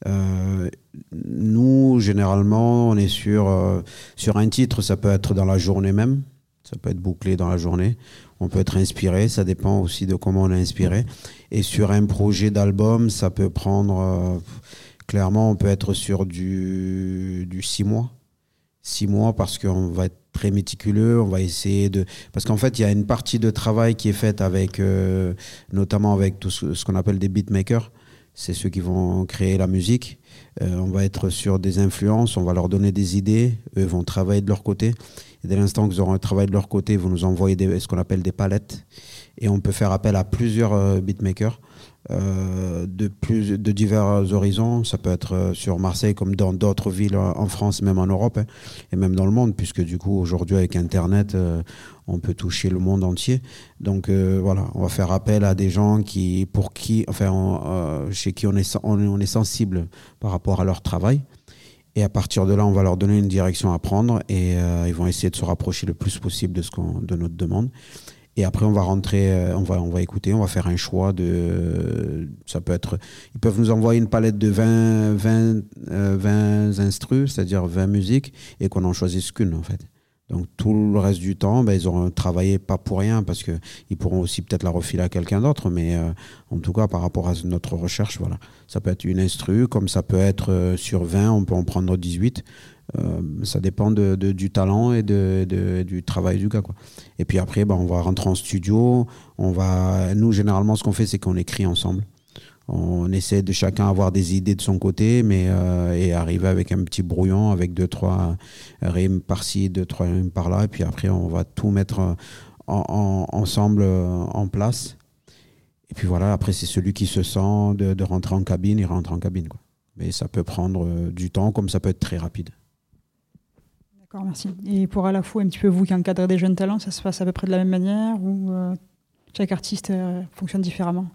Nous, généralement, on est sur un titre. Ça peut être dans la journée même. Ça peut être bouclé dans la journée. On peut être inspiré. Ça dépend aussi de comment on est inspiré. Et sur un projet d'album, ça peut prendre... clairement, on peut être sur du 6 mois. 6 mois parce qu'on va être très méticuleux, on va essayer de... Parce qu'en fait, il y a une partie de travail qui est faite avec, notamment avec tout ce qu'on appelle des beatmakers. C'est ceux qui vont créer la musique. On va être sur des influences, on va leur donner des idées. Eux vont travailler de leur côté. Et dès l'instant qu'ils auront travaillé de leur côté, ils vont nous envoyer ce qu'on appelle des palettes. Et on peut faire appel à plusieurs beatmakers. De divers horizons. Ça peut être sur Marseille comme dans d'autres villes en France, même en Europe, et même dans le monde, puisque du coup aujourd'hui avec Internet on peut toucher le monde entier. Donc voilà, on va faire appel à des gens chez qui on est sensible par rapport à leur travail, et à partir de là on va leur donner une direction à prendre, et ils vont essayer de se rapprocher le plus possible de notre demande. Et après, on va rentrer, on va écouter, on va faire un choix ça peut être, ils peuvent nous envoyer une palette de 20 instrus, c'est-à-dire 20 musiques, et qu'on n'en choisisse qu'une, en fait. Donc, tout le reste du temps, ils auront travaillé pas pour rien, parce qu'ils pourront aussi peut-être la refiler à quelqu'un d'autre, mais en tout cas, par rapport à notre recherche, voilà. Ça peut être une instru, comme ça peut être sur 20, on peut en prendre 18. Ça dépend du talent et du travail du gars, quoi. Et puis après, on va rentrer en studio. Nous, généralement, ce qu'on fait, c'est qu'on écrit ensemble. On essaie de chacun avoir des idées de son côté, et arriver avec un petit brouillon, avec 2-3 rimes par-ci, 2-3 rimes par-là. Et puis après, on va tout mettre ensemble en place. Et puis voilà, après, c'est celui qui se sent de rentrer en cabine, il rentre en cabine, quoi. Mais ça peut prendre du temps, comme ça peut être très rapide. D'accord, merci. Et pour à la fois un petit peu vous qui encadrez des jeunes talents, ça se passe à peu près de la même manière, ou chaque artiste fonctionne différemment?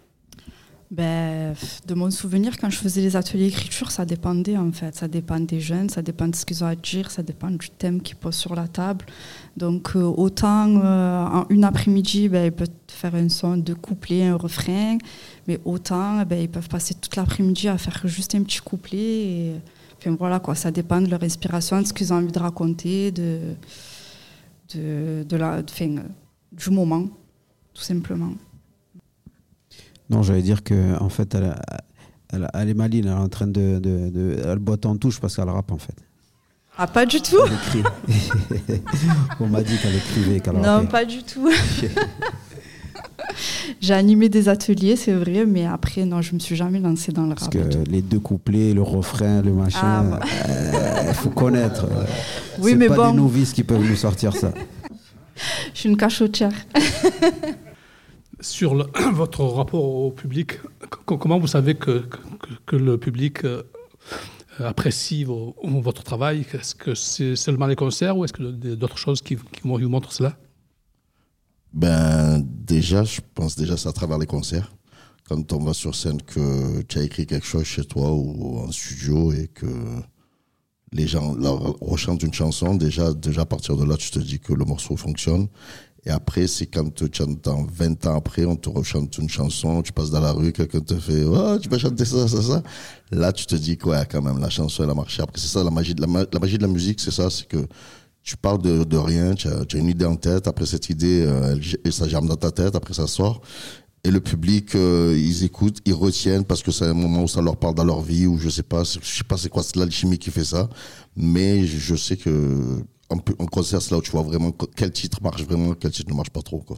De mon souvenir, quand je faisais les ateliers d'écriture, ça dépendait en fait. Ça dépend des jeunes, ça dépend de ce qu'ils ont à dire, ça dépend du thème qu'ils posent sur la table. Donc autant en une après-midi, ils peuvent faire un son de couplet, un refrain, mais autant ils peuvent passer toute l'après-midi à faire juste un petit couplet. Et enfin, voilà, quoi, ça dépend de leur inspiration, de ce qu'ils ont envie de raconter, du moment, tout simplement. Non, j'allais dire qu'en fait, elle est maline, elle est en train elle botte en touche parce qu'elle rappe, en fait. Ah, pas du tout. On m'a dit qu'elle écrivait, qu'elle rappait. Non, pas du tout. J'ai animé des ateliers, c'est vrai, mais après, non, je me suis jamais lancée dans le rap. Parce que les 2 couplets, le refrain, le machin, il faut connaître. Oui, c'est mais pas des novices qui peuvent nous sortir ça. Je suis une cachotière. Sur votre rapport au public, comment vous savez que le public apprécie votre travail? Est-ce que c'est seulement les concerts, ou est-ce que d'autres choses qui vous montrent cela? Déjà, je pense c'est à travers les concerts. Quand on va sur scène, que tu as écrit quelque chose chez toi ou en studio, et que les gens leur rechantent une chanson, déjà à partir de là, tu te dis que le morceau fonctionne. Et après, c'est quand tu entends 20 ans après, on te rechante une chanson, tu passes dans la rue, quelqu'un te fait « Oh, tu vas chanter ça, ça, ça ». Là, tu te dis que ouais, quand même, la chanson, elle a marché. Après, c'est ça, la magie de la musique, c'est ça, c'est que tu parles de rien, tu as une idée en tête, après cette idée, ça germe dans ta tête, après ça sort. Et le public, ils écoutent, ils retiennent parce que c'est un moment où ça leur parle dans leur vie, ou je sais pas c'est quoi, c'est l'alchimie qui fait ça. Mais je sais que en concert, c'est là où tu vois vraiment quel titre marche vraiment, quel titre ne marche pas trop, quoi.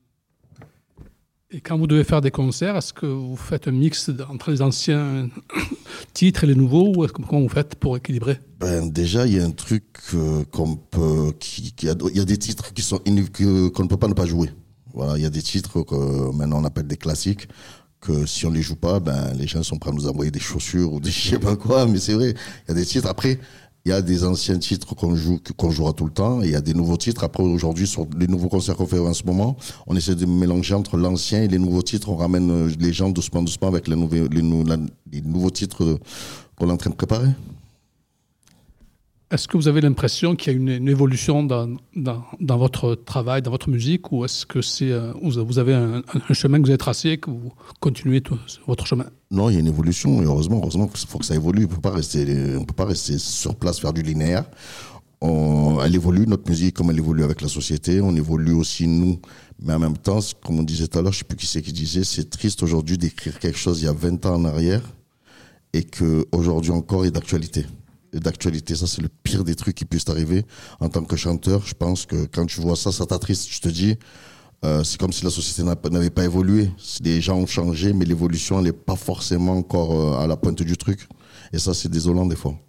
Et quand vous devez faire des concerts, est-ce que vous faites un mix entre les anciens titres et les nouveaux, ou comment vous faites pour équilibrer? Déjà, il y a un truc qu'on peut, il y a des titres qui sont qu'on ne peut pas ne pas jouer. Voilà, il y a des titres que maintenant on appelle des classiques, que si on les joue pas, les gens sont prêts à nous envoyer des chaussures ou des je sais pas quoi, mais c'est vrai, il y a des titres. Après, il y a des anciens titres qu'on jouera tout le temps, et il y a des nouveaux titres. Après, aujourd'hui, sur les nouveaux concerts qu'on fait en ce moment, on essaie de mélanger entre l'ancien et les nouveaux titres. On ramène les gens doucement avec les nouveaux titres qu'on est en train de préparer. Est-ce que vous avez l'impression qu'il y a une évolution dans votre travail, dans votre musique, ou est-ce que vous avez un chemin que vous avez tracé et que vous continuez votre chemin? Non, il y a une évolution, et heureusement, il faut que ça évolue. On ne peut pas rester sur place, faire du linéaire. Elle évolue, notre musique, comme elle évolue avec la société. On évolue aussi, nous. Mais en même temps, comme on disait tout à l'heure, je ne sais plus qui c'est qui disait, c'est triste aujourd'hui d'écrire quelque chose il y a 20 ans en arrière et qu'aujourd'hui encore, il y a d'actualité. Ça, c'est le pire des trucs qui puissent arriver. En tant que chanteur, je pense que quand tu vois ça t'attriste. Je te dis, c'est comme si la société n'avait pas évolué. Les gens ont changé, mais l'évolution, elle n'est pas forcément encore à la pointe du truc. Et ça, c'est désolant des fois.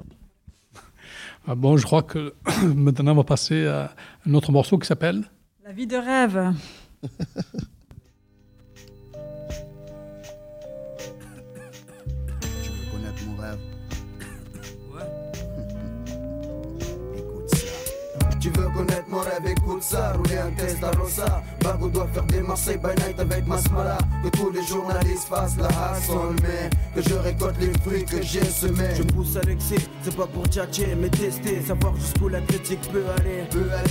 Bon, je crois que maintenant, on va passer à un autre morceau qui s'appelle « La vie de rêve ». Tu veux connaître mon rêve, écoute ça, rouler un Testarossa. Bago doit faire des Marseille by night avec Masmala. Que tous les journalistes fassent la hassle, mais que je récolte les fruits que j'ai semés. Je pousse à l'excès, c'est pas pour tchatcher, mais tester. Savoir jusqu'où la critique peut aller.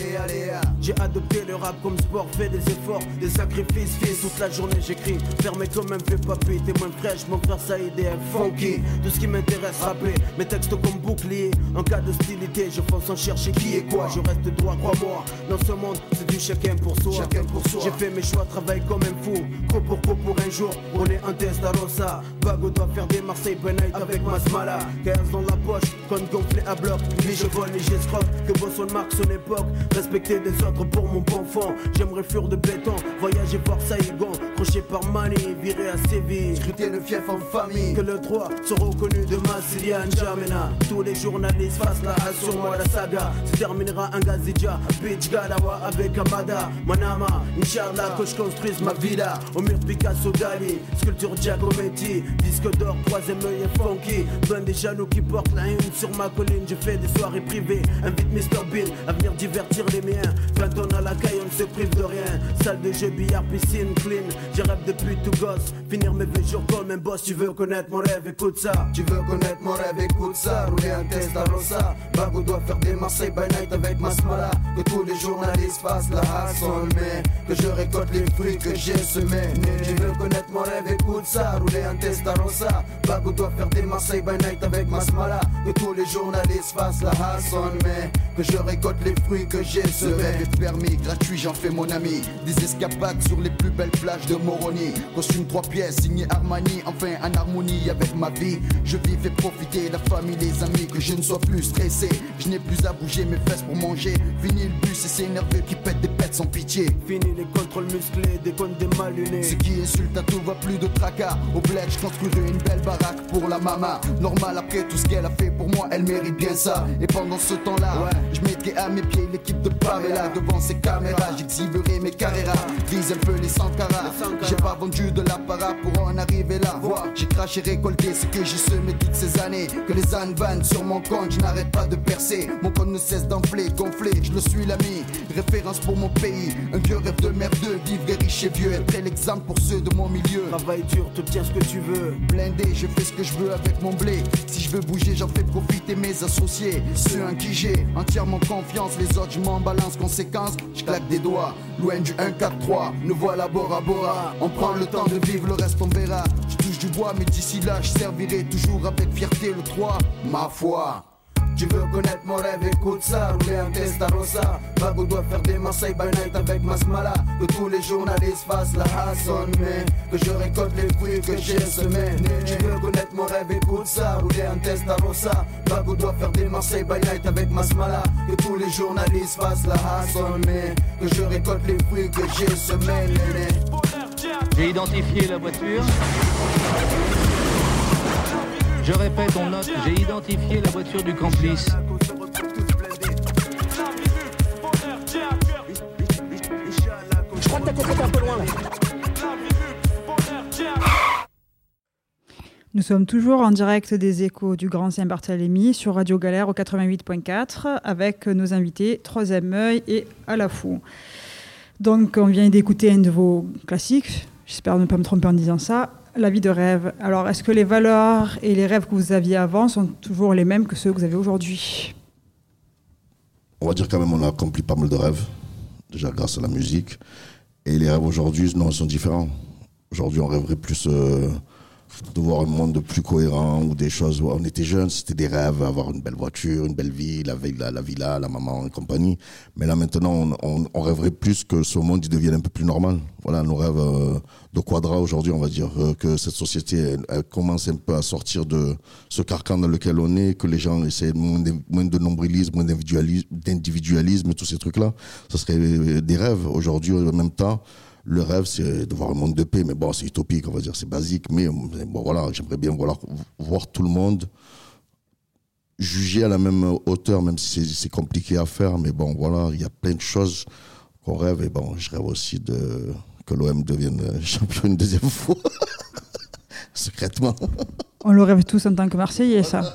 J'ai adopté le rap comme sport, fait des efforts, des sacrifices. Fils, toute la journée j'écris, fermé comme un vieux papy. T'es moins fraîche, mon frère Saïd est funky. Tout ce qui m'intéresse, rapper, mes textes comme bouclier. En cas d'hostilité, je fonce sans chercher qui est quoi. Je reste droit, crois-moi, dans ce monde c'est du chacun pour soi. J'ai fait mes choix, travaille comme un fou. Coup pour un jour, rouler un Testarossa. Bago doit faire des Marseille by night avec Masmala. 15 dans la poche, compte gonflé à bloc. Puis je vole et j'escroque, que Bosson marque son époque. Respecter des autres pour mon bon fond. J'aimerais fuir de béton, voyager voir Saïgon. Crochet par Mani, viré à Séville. Scruter le fief en famille. Que le 3 soit reconnu de Massilia N'Djamena. Tous les journalistes fassent la hache sur moi, la saga se terminera un Gazidja, bitch Gadawa avec Amada, Manama, Inch'Allah que je construise ma villa. Au mur Picasso Dali, sculpture Giacometti, disque d'or, troisième œil et funky. Loin des jaloux qui portent la une sur ma colline. Je fais des soirées privées, invite Mr Bean à venir divertir les miens. Quand on a la caille on ne se prive de rien. Salle de jeu, billard, piscine, clean. J'ai rêve depuis tout gosse, finir mes vieux jours comme un boss. Tu veux connaître mon rêve, écoute ça. Tu veux connaître mon rêve, écoute ça. Rouler un Testarossa, Bago doit faire des Marseille by night avec Masmala. Que tous les journalistes fassent la hassle, mais que je récolte les fruits que j'ai semés. Tu veux connaître mon rêve, écoute ça. Rouler un Testarossa, Bago doit faire des Marseille by night avec Masmala. Que tous les journalistes fassent la hassle, mais que je récolte les fruits que j'ai semés. Le permis gratuit, j'en fais mon ami. Des escapades sur les plus belles plages de Moroni. Costume 3 pièces, signé Armani. Enfin en harmonie avec ma vie. Je vis et profiter, la famille, les amis. Que je ne sois plus stressé. Je n'ai plus à bouger mes fesses pour manger. Fini le bus et c'est nerveux qui pète des pètes sans pitié. Fini les contrôles musclés, des comptes des mal lunés. Ce qui insulte à tout va plus de tracas. Au bled je construirai une belle baraque pour la mama. Normal après tout ce qu'elle a fait pour moi, elle mérite bien ça. Et pendant ce temps-là, je mettrai à mes pieds l'équipe de Pamela. Devant ces caméras, j'exhiberai mes carreras. Vise un peu les 100 carats. J'ai pas vendu de l'apparat pour en arriver là. Vois, j'ai craché, récolté ce que j'ai semé toutes ces années. Que les ânes vannent sur mon compte, je n'arrête pas de percer. Mon compte ne cesse d'enfler, gonfler, je le suis l'ami. Référence pour mon pays, un vieux rêve de merdeux. Vivre riche et vieux, être l'exemple pour ceux de mon milieu. Travaille dur, t'obtiens ce que tu veux. Blindé, je fais ce que je veux avec mon blé. Si je veux bouger, j'en fais profiter mes associés. Ceux en qui j'ai entièrement confiance. Les autres, je m'en balance, conséquence, je claque des doigts. Loin du 1-4-3, nous voilà Bora Bora. On prend le temps de vivre, le reste on verra. Je touche du bois, mais d'ici là, je servirai toujours avec fierté le 3, ma foi. Tu veux connaître mon rêve, écoute ça, rouler un Testarossa. Bago doit faire des Marseille by night avec Masmala. Que tous les journalistes fassent la hassonne, mais que je récolte les fruits que j'ai semés. Tu veux connaître mon rêve, écoute ça, rouler un Testarossa. Bago doit faire des Marseille by night avec Masmala. Que tous les journalistes fassent la hassonne, mais que je récolte les fruits que j'ai semés. J'ai identifié la voiture. Je répète, on note, j'ai identifié la voiture du complice. Je crois que t'as peut-être un peu loin là. Nous sommes toujours en direct des échos du Grand Saint-Barthélemy sur Radio Galère au 88.4 avec nos invités Troisième Œil et Alafou. Donc on vient d'écouter un de vos classiques, j'espère ne pas me tromper en disant ça, La vie de rêve. Alors, est-ce que les valeurs et les rêves que vous aviez avant sont toujours les mêmes que ceux que vous avez aujourd'hui ? On va dire quand même on a accompli pas mal de rêves, déjà grâce à la musique. Et les rêves aujourd'hui, non, sont différents. Aujourd'hui, on rêverait plus de voir un monde plus cohérent ou des choses. On était jeunes, c'était des rêves, avoir une belle voiture, une belle vie, la villa, la maman et compagnie. Mais là maintenant, on rêverait plus que ce monde il devienne un peu plus normal. Voilà, nos rêves de Quadra aujourd'hui, on va dire que cette société elle commence un peu à sortir de ce carcan dans lequel on est, que les gens essaient moins de nombrilisme, moins d'individualisme, tous ces trucs-là. Ça serait des rêves. Aujourd'hui, en même temps, le rêve, c'est de voir un monde de paix. Mais bon, c'est utopique, on va dire, c'est basique. Mais bon, voilà, j'aimerais bien voir tout le monde juger à la même hauteur, même si c'est compliqué à faire. Mais bon, voilà, il y a plein de choses qu'on rêve. Et bon, je rêve aussi que l'OM devienne champion une deuxième fois. Secrètement. On le rêve tous en tant que Marseillais, ça.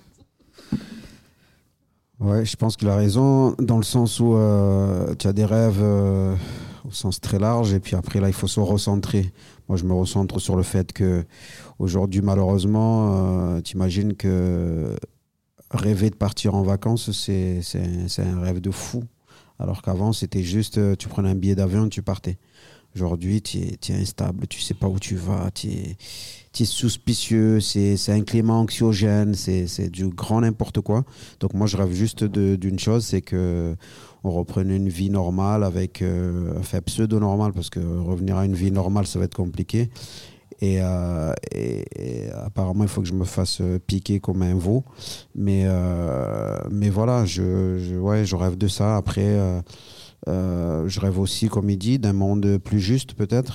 Ouais, je pense qu'il a raison, dans le sens où tu as des rêves au sens très large, et puis après, là, il faut se recentrer. Moi, je me recentre sur le fait que aujourd'hui, malheureusement, t'imagines que rêver de partir en vacances, c'est un rêve de fou. Alors qu'avant, c'était juste, tu prenais un billet d'avion, tu partais. Aujourd'hui, tu es instable, tu sais pas où tu vas, tu es suspicieux, c'est un climat anxiogène, c'est du grand n'importe quoi. Donc moi, je rêve juste d'une chose, c'est que on reprenne une vie normale avec, enfin pseudo-normale, parce que revenir à une vie normale, ça va être compliqué. Et apparemment, il faut que je me fasse piquer comme un veau. Mais voilà, je rêve de ça. Après, je rêve aussi, comme il dit, d'un monde plus juste, peut-être.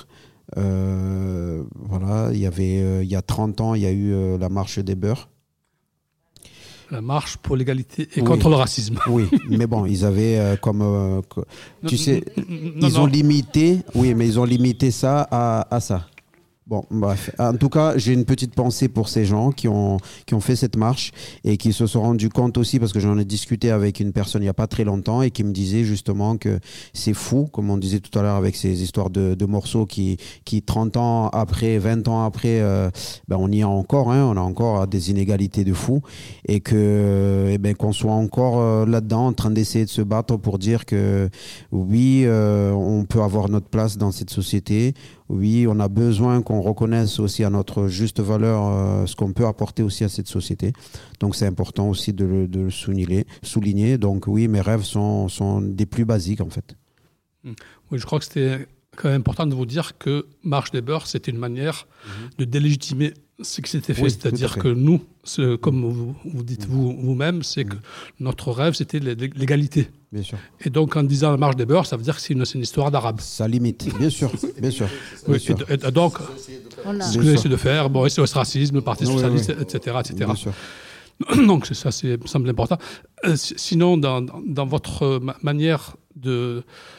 Voilà, il y a 30 ans, il y a eu la marche des beurs. La marche pour l'égalité et contre le racisme. Oui, mais bon, ils avaient ils ont limité. Oui, mais ils ont limité ça à ça. Bon, bref. En tout cas, j'ai une petite pensée pour ces gens qui ont fait cette marche et qui se sont rendus compte aussi, parce que j'en ai discuté avec une personne il n'y a pas très longtemps et qui me disait justement que c'est fou, comme on disait tout à l'heure avec ces histoires de morceaux qui 30 ans après, 20 ans après, on y est encore, on a encore des inégalités de fou, et que qu'on soit encore là-dedans en train d'essayer de se battre pour dire que oui, on peut avoir notre place dans cette société. Oui, on a besoin qu'on reconnaisse aussi à notre juste valeur ce qu'on peut apporter aussi à cette société. Donc c'est important aussi de le souligner. Donc oui, mes rêves sont des plus basiques en fait. Oui, je crois que c'était quand même important de vous dire que Marche des Beurs, c'était une manière de délégitimer ce qui s'était fait. Oui, c'est-à-dire que nous, comme vous dites vous-même, c'est que notre rêve, c'était l'égalité. Bien sûr. Et donc, en disant la Marche des Beurs, ça veut dire que c'est une histoire d'arabe. Ça limite, bien sûr. Bien sûr. Oui, et donc, ce que j'essaie de faire, c'est le racisme, le Parti socialiste, etc. Bien sûr. Donc, ça me semble important. Sinon, dans votre manière de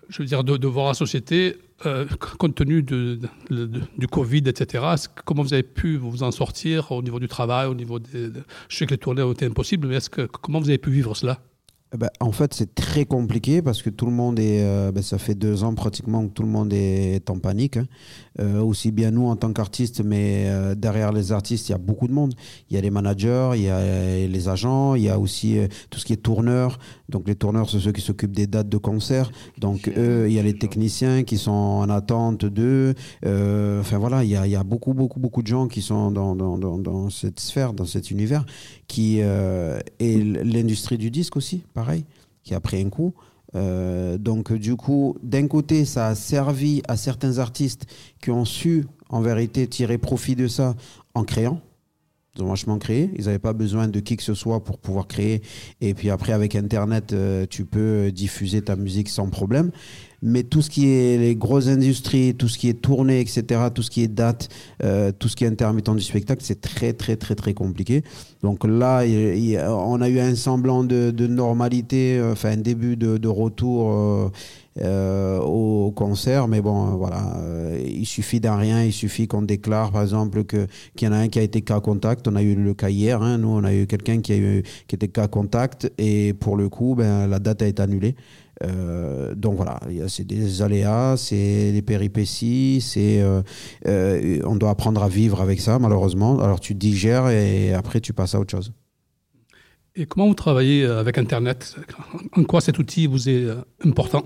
je veux dire, de voir la société, compte tenu du Covid, etc. Comment vous avez pu vous en sortir au niveau du travail, au niveau je sais que les tournées ont été impossibles, mais comment vous avez pu vivre cela? En fait, c'est très compliqué parce que tout le monde est. Ça fait 2 ans pratiquement que tout le monde est en panique. Aussi bien nous en tant qu'artistes, mais derrière les artistes, il y a beaucoup de monde. Il y a les managers, il y a les agents, il y a aussi tout ce qui est tourneurs. Donc les tourneurs, c'est ceux qui s'occupent des dates de concert. Donc eux, il y a les techniciens qui sont en attente d'eux. Enfin voilà, il y a beaucoup de gens qui sont dans cette sphère, dans cet univers, et l'industrie du disque aussi, pareil, qui a pris un coup. Donc du coup, d'un côté, ça a servi à certains artistes qui ont su, en vérité, tirer profit de ça en créant. Ils ont vachement créé. Ils n'avaient pas besoin de qui que ce soit pour pouvoir créer. Et puis après, avec Internet, tu peux diffuser ta musique sans problème. Mais tout ce qui est les grosses industries, tout ce qui est tournée, etc., tout ce qui est date, tout ce qui est intermittent du spectacle, c'est très, très, très, très compliqué. Donc là, on a eu un semblant de normalité, un début de retour au concert. Mais bon, voilà, il suffit d'un rien. Il suffit qu'on déclare, par exemple, qu'il y en a un qui a été cas contact. On a eu le cas hier. Nous, on a eu quelqu'un qui était cas contact. Et pour le coup, la date a été annulée. Donc voilà, c'est des aléas, c'est des péripéties, on doit apprendre à vivre avec ça, malheureusement. Alors tu digères et après tu passes à autre chose. Et comment vous travaillez avec Internet? En quoi cet outil vous est important?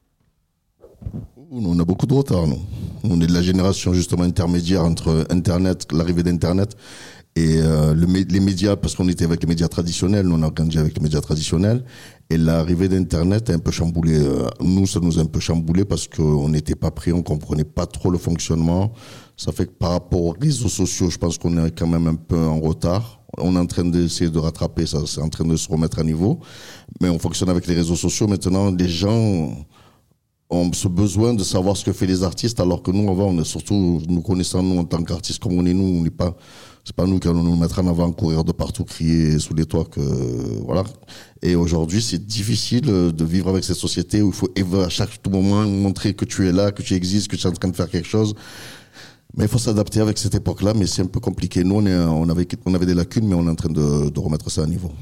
On a beaucoup de retard, nous. On est de la génération justement intermédiaire entre Internet, l'arrivée d'Internet et les médias, parce qu'on était avec les médias traditionnels, nous on a grandi avec les médias traditionnels, et l'arrivée d'Internet a un peu chamboulé. Nous, ça nous a un peu chamboulé parce qu'on n'était pas prêts, on comprenait pas trop le fonctionnement. Ça fait que par rapport aux réseaux sociaux, je pense qu'on est quand même un peu en retard. On est en train d'essayer de rattraper ça, c'est en train de se remettre à niveau. Mais on fonctionne avec les réseaux sociaux. Maintenant, les gens ont ce besoin de savoir ce que fait les artistes, alors que nous, avant, on est surtout, nous connaissant, nous, en tant qu'artistes, comme on est nous, on n'est pas, c'est pas nous qui allons nous mettre en avant, courir de partout, crier sous les toits que, voilà. Et aujourd'hui, c'est difficile de vivre avec cette société où il faut à chaque moment montrer que tu es là, que tu existes, que tu es en train de faire quelque chose. Mais il faut s'adapter avec cette époque-là, mais c'est un peu compliqué. Nous, on avait des lacunes, mais on est en train de remettre ça à niveau.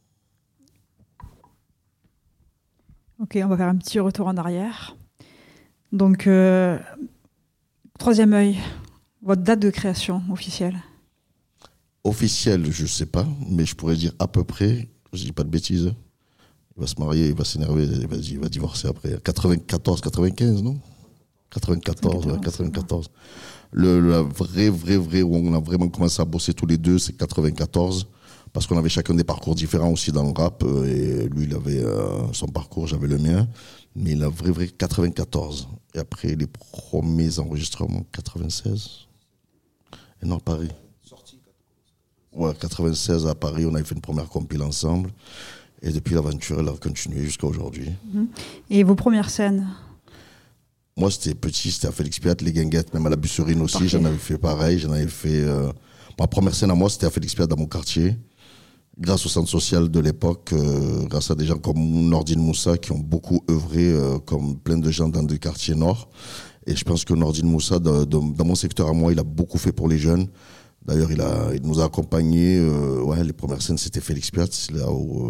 Ok, on va faire un petit retour en arrière. Donc, Troisième œil, votre date de création officielle? Officielle, je sais pas, mais je pourrais dire à peu près, je dis pas de bêtises. Il va se marier, il va s'énerver, il va divorcer après. 94, 95, non? 94, ouais, 94. La vraie, où on a vraiment commencé à bosser tous les deux, c'est 94. Parce qu'on avait chacun des parcours différents aussi dans le rap. Et lui, il avait son parcours, j'avais le mien. Mais la vraie 94. Et après, les premiers enregistrements, 96. Et non, Paris. Ouais, 96 à Paris, on avait fait une première compile ensemble. Et depuis, l'aventure, elle a continué jusqu'à aujourd'hui. Et vos premières scènes? Moi, c'était petit, c'était à Félix Piat, les Guinguettes, même à la Busserine aussi. Parfait. J'en avais fait pareil. J'en avais fait. Ma première scène à moi, c'était à Félix Piat, dans mon quartier. Grâce au centre social de l'époque, grâce à des gens comme Nordine Moussa qui ont beaucoup œuvré, comme plein de gens dans des quartiers nord. Et je pense que Nordine Moussa, dans mon secteur à moi, il a beaucoup fait pour les jeunes. D'ailleurs, il nous a accompagnés. Les premières scènes, c'était Félix Piat. C'est là où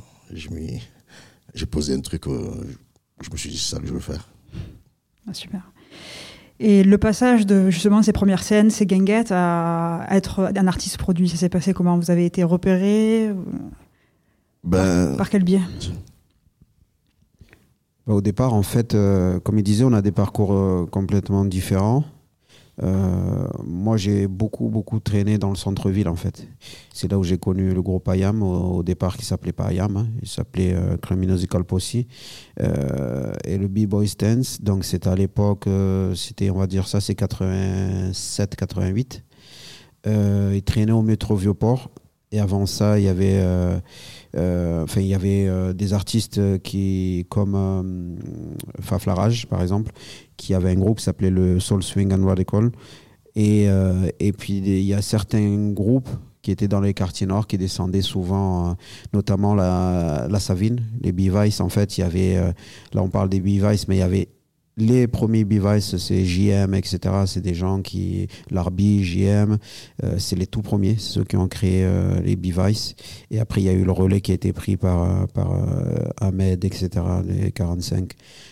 j'ai posé un truc. Je me suis dit, c'est ça que je veux faire. Ah, super. Et le passage de justement ces premières scènes, ces guinguettes, à être un artiste produit, ça s'est passé comment? Vous avez été repéré par quel biais? Au départ, en fait, comme il disait, on a des parcours complètement différents. Moi, j'ai beaucoup traîné dans le centre-ville, en fait. C'est là où j'ai connu le groupe IAM, au départ, qui s'appelait pas IAM, hein. Il s'appelait Criminosical Posse, et le B-Boy Stance. Donc, c'était à l'époque, on va dire ça, c'est 87-88. Il traînait au métro Vieux-Port. Et avant ça, il y avait des artistes comme Faflarage, par exemple, qui avait un groupe qui s'appelait le Soul Swing and Radical. Et puis, il y a certains groupes qui étaient dans les quartiers nord, qui descendaient souvent, notamment la Savine, les B-Vice. En fait, il y avait, là on parle des B-Vice, mais il y avait les premiers B-Vice, c'est JM, etc. C'est des gens qui, Larbi, JM, c'est les tout premiers, c'est ceux qui ont créé les B-Vice. Et après, il y a eu le relais qui a été pris par Ahmed, etc., les 45,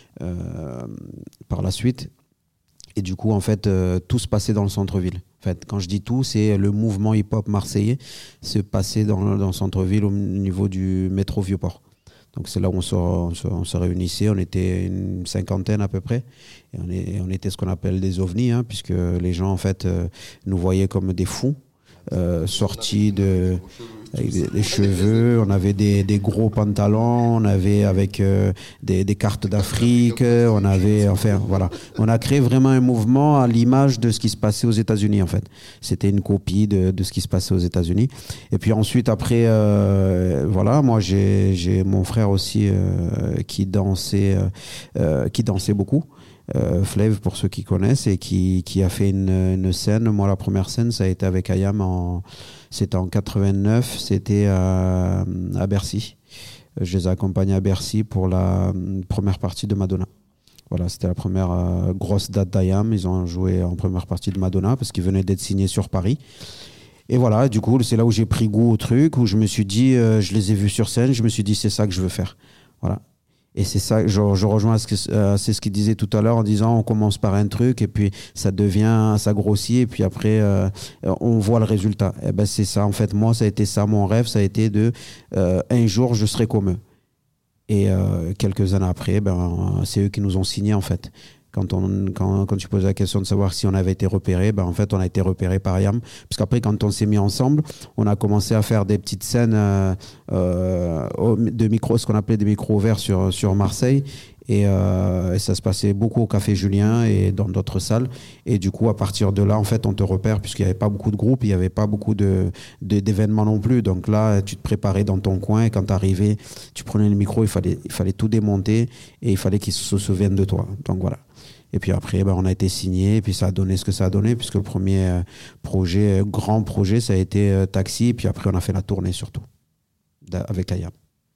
par la suite. Et du coup, en fait, tout se passait dans le centre-ville. En fait, quand je dis tout, c'est le mouvement hip-hop marseillais se passait dans le centre-ville au niveau du métro Vieux-Port. Donc c'est là où on se réunissait, on était une cinquantaine à peu près, et on était ce qu'on appelle des ovnis, hein, puisque les gens en fait nous voyaient comme des fous, sortis avec des cheveux, on avait des gros pantalons, on avait avec des cartes d'Afrique, on avait, enfin voilà, on a créé vraiment un mouvement à l'image de ce qui se passait aux États-Unis en fait. C'était une copie de ce qui se passait aux États-Unis. Et puis ensuite après, voilà, moi j'ai mon frère aussi qui dansait beaucoup. Flev pour ceux qui connaissent et qui a fait une scène. Moi la première scène ça a été avec Ayam c'était en 89, c'était à Bercy. Je les ai accompagnés à Bercy pour la première partie de Madonna. Voilà, c'était la première grosse date d'Ayam. Ils ont joué en première partie de Madonna parce qu'ils venaient d'être signés sur Paris. Et voilà, du coup, c'est là où j'ai pris goût au truc, où je me suis dit, je les ai vus sur scène, je me suis dit, c'est ça que je veux faire. Voilà. Et c'est ça, je rejoins c'est ce qu'il disait tout à l'heure en disant on commence par un truc et puis ça grossit et puis après on voit le résultat. Et ben c'est ça en fait, moi ça a été ça mon rêve, ça a été de un jour je serai comme eux. Et quelques années après, c'est eux qui nous ont signé en fait. Quand tu poses la question de savoir si on avait été repéré, en fait, on a été repéré par Ayam. Parce qu'après, quand on s'est mis ensemble, on a commencé à faire des petites scènes de micro, ce qu'on appelait des micros ouverts sur Marseille. Et ça se passait beaucoup au Café Julien et dans d'autres salles. Et du coup, à partir de là, en fait, on te repère puisqu'il n'y avait pas beaucoup de groupes, il n'y avait pas beaucoup d'événements non plus. Donc là, tu te préparais dans ton coin et quand tu arrivais, tu prenais le micro, il fallait tout démonter et il fallait qu'ils se souviennent de toi. Donc voilà. Et puis après, on a été signé, et puis ça a donné ce que ça a donné, puisque le premier grand projet, ça a été Taxi, et puis après, on a fait la tournée surtout, avec Ayam.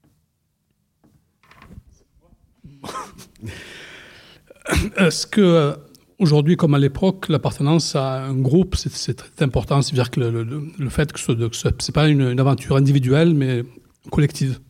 Est-ce que aujourd'hui, comme à l'époque, l'appartenance à un groupe, c'est très important, c'est-à-dire que le fait que ce n'est pas une aventure individuelle, mais collective?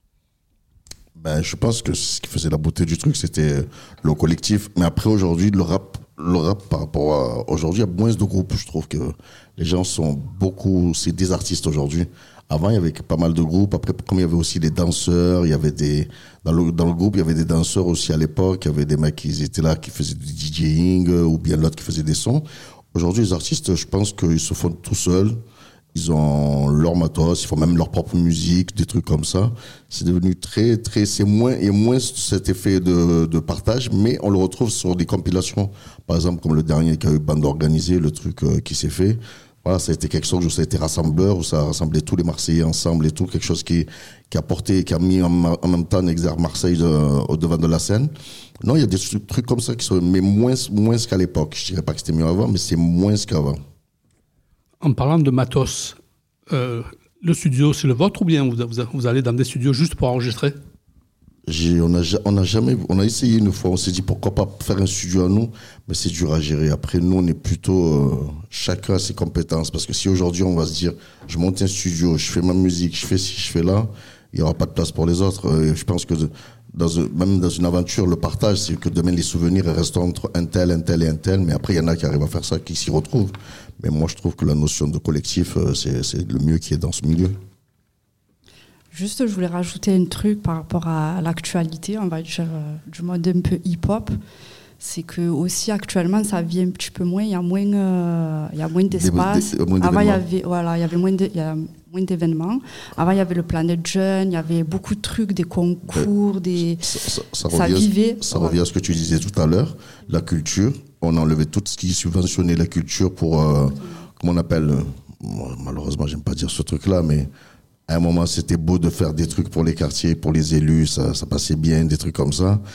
Je pense que ce qui faisait la beauté du truc, c'était le collectif. Mais après, aujourd'hui, le rap par rapport à aujourd'hui, il y a moins de groupes. Je trouve que les gens sont c'est des artistes aujourd'hui. Avant, il y avait pas mal de groupes. Après, comme il y avait aussi des danseurs, il y avait dans le groupe, il y avait des danseurs aussi à l'époque. Il y avait des mecs qui étaient là, qui faisaient du DJing, ou bien l'autre qui faisait des sons. Aujourd'hui, les artistes, je pense qu'ils se font tout seuls. Ils ont leur matos, ils font même leur propre musique, des trucs comme ça. C'est devenu très, c'est moins cet effet de partage, mais on le retrouve sur des compilations. Par exemple, comme le dernier qui a eu Bande Organisée, le truc qui s'est fait. Voilà, ça a été quelque chose où ça a été rassembleur, où ça a rassemblé tous les Marseillais ensemble et tout, quelque chose qui a porté, qui a mis en même temps en exergue Marseille au devant de la scène. Non, il y a des trucs comme ça qui sont, mais moins qu'à l'époque. Je dirais pas que c'était mieux avant, mais c'est moins qu'avant. En parlant de matos, le studio, c'est le vôtre ou bien vous allez dans des studios juste pour enregistrer? On a essayé une fois, on s'est dit pourquoi pas faire un studio à nous, mais c'est dur à gérer. Après, nous, on est plutôt chacun a ses compétences. Parce que si aujourd'hui, on va se dire, je monte un studio, je fais ma musique, je fais ci, je fais là, il n'y aura pas de place pour les autres. Je pense que même dans une aventure, le partage, c'est que demain, les souvenirs restent entre un tel et un tel. Mais après, il y en a qui arrivent à faire ça, qui s'y retrouvent. Mais moi, je trouve que la notion de collectif, c'est le mieux qui est dans ce milieu. Juste, je voulais rajouter un truc par rapport à l'actualité, on va dire, du mode un peu hip-hop. C'est que aussi actuellement, ça vient un petit peu moins, il y a moins d'espace. Avant, il y avait moins d'événements. Avant, il y avait le Planet Jeune, il y avait beaucoup de trucs, des concours, ça vivait. Ça revient à ce que tu disais tout à l'heure, la culture. On a enlevé tout ce qui subventionnait la culture pour, comment on appelle, malheureusement, j'aime pas dire ce truc-là, mais à un moment, c'était beau de faire des trucs pour les quartiers, pour les élus, ça passait bien, des trucs comme ça.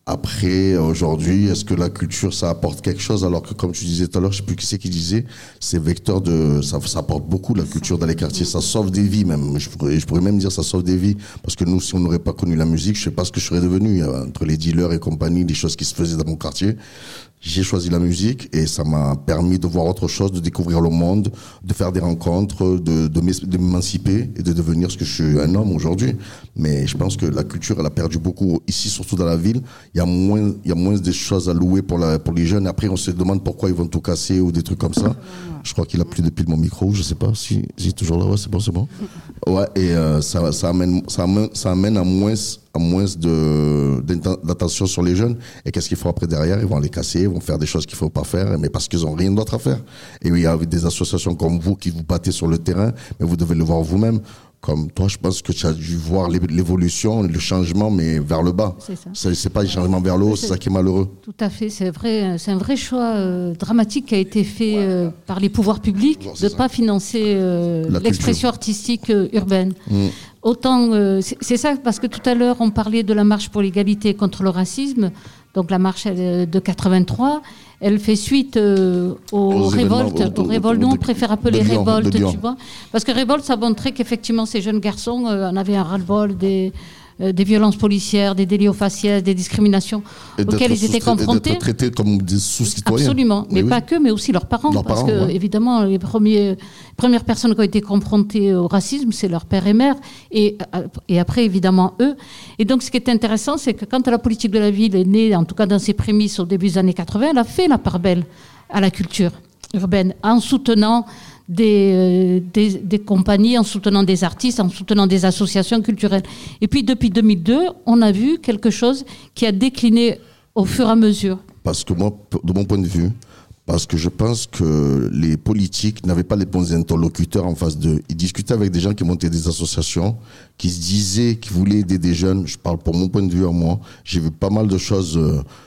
Après, aujourd'hui, est-ce que la culture, ça apporte quelque chose? Alors que, comme tu disais tout à l'heure, je sais plus qui c'est qui disait, c'est vecteur de, ça apporte beaucoup la culture dans les quartiers. Ça sauve des vies, même. Je pourrais même dire ça sauve des vies. Parce que nous, si on n'aurait pas connu la musique, je sais pas ce que je serais devenu. Entre les dealers et compagnie, des choses qui se faisaient dans mon quartier. J'ai choisi la musique et ça m'a permis de voir autre chose, de découvrir le monde, de faire des rencontres, de m'émanciper et de devenir ce que je suis, un homme aujourd'hui. Mais je pense que la culture, elle a perdu beaucoup ici, surtout dans la ville. Il y a moins de choses à louer pour les jeunes. Après, on se demande pourquoi ils vont tout casser ou des trucs comme ça. Je crois qu'il a plus de pile mon micro, je sais pas si il est toujours là. Ouais, c'est bon. Ouais, et ça amène à moins d'attention sur les jeunes. Et qu'est-ce qu'il faut après derrière? Ils vont les casser, ils vont faire des choses qu'il faut pas faire, mais parce qu'ils ont rien d'autre à faire. Et il y a des associations comme vous qui vous battez sur le terrain, mais vous devez le voir vous-même. Comme toi, je pense que tu as dû voir l'évolution, le changement, mais vers le bas. C'est ça. C'est pas le changement vers le haut, c'est ça qui est malheureux. Tout à fait, c'est un vrai choix dramatique qui a été fait par les pouvoirs publics de ne pas financer l'expression artistique urbaine. Autant, c'est ça, parce que tout à l'heure, on parlait de la marche pour l'égalité contre le racisme, donc la marche de 83. Elle fait suite aux révoltes. Nous, on préfère appeler révoltes, tu vois. Parce que révolte, ça montrait qu'effectivement, ces jeunes garçons en avaient un ras-le-bol des violences policières, des délits aux faciès, des discriminations auxquelles ils étaient confrontés. D'être traités comme des sous-citoyens. Absolument. Mais pas que, mais aussi leurs parents. Parce que, évidemment, les premières personnes qui ont été confrontées au racisme, c'est leurs pères et mères. Et après, évidemment, eux. Et donc, ce qui est intéressant, c'est que quand la politique de la ville est née, en tout cas dans ses prémices au début des années 80, elle a fait la part belle à la culture urbaine en soutenant des compagnies, en soutenant des artistes, en soutenant des associations culturelles. Et puis depuis 2002, on a vu quelque chose qui a décliné au fur et à mesure. Parce que moi, de mon point de vue, parce que je pense que les politiques n'avaient pas les bons interlocuteurs en face d'eux. Ils discutaient avec des gens qui montaient des associations, qui se disaient qu'ils voulaient aider des jeunes. Je parle pour mon point de vue à moi. J'ai vu pas mal de choses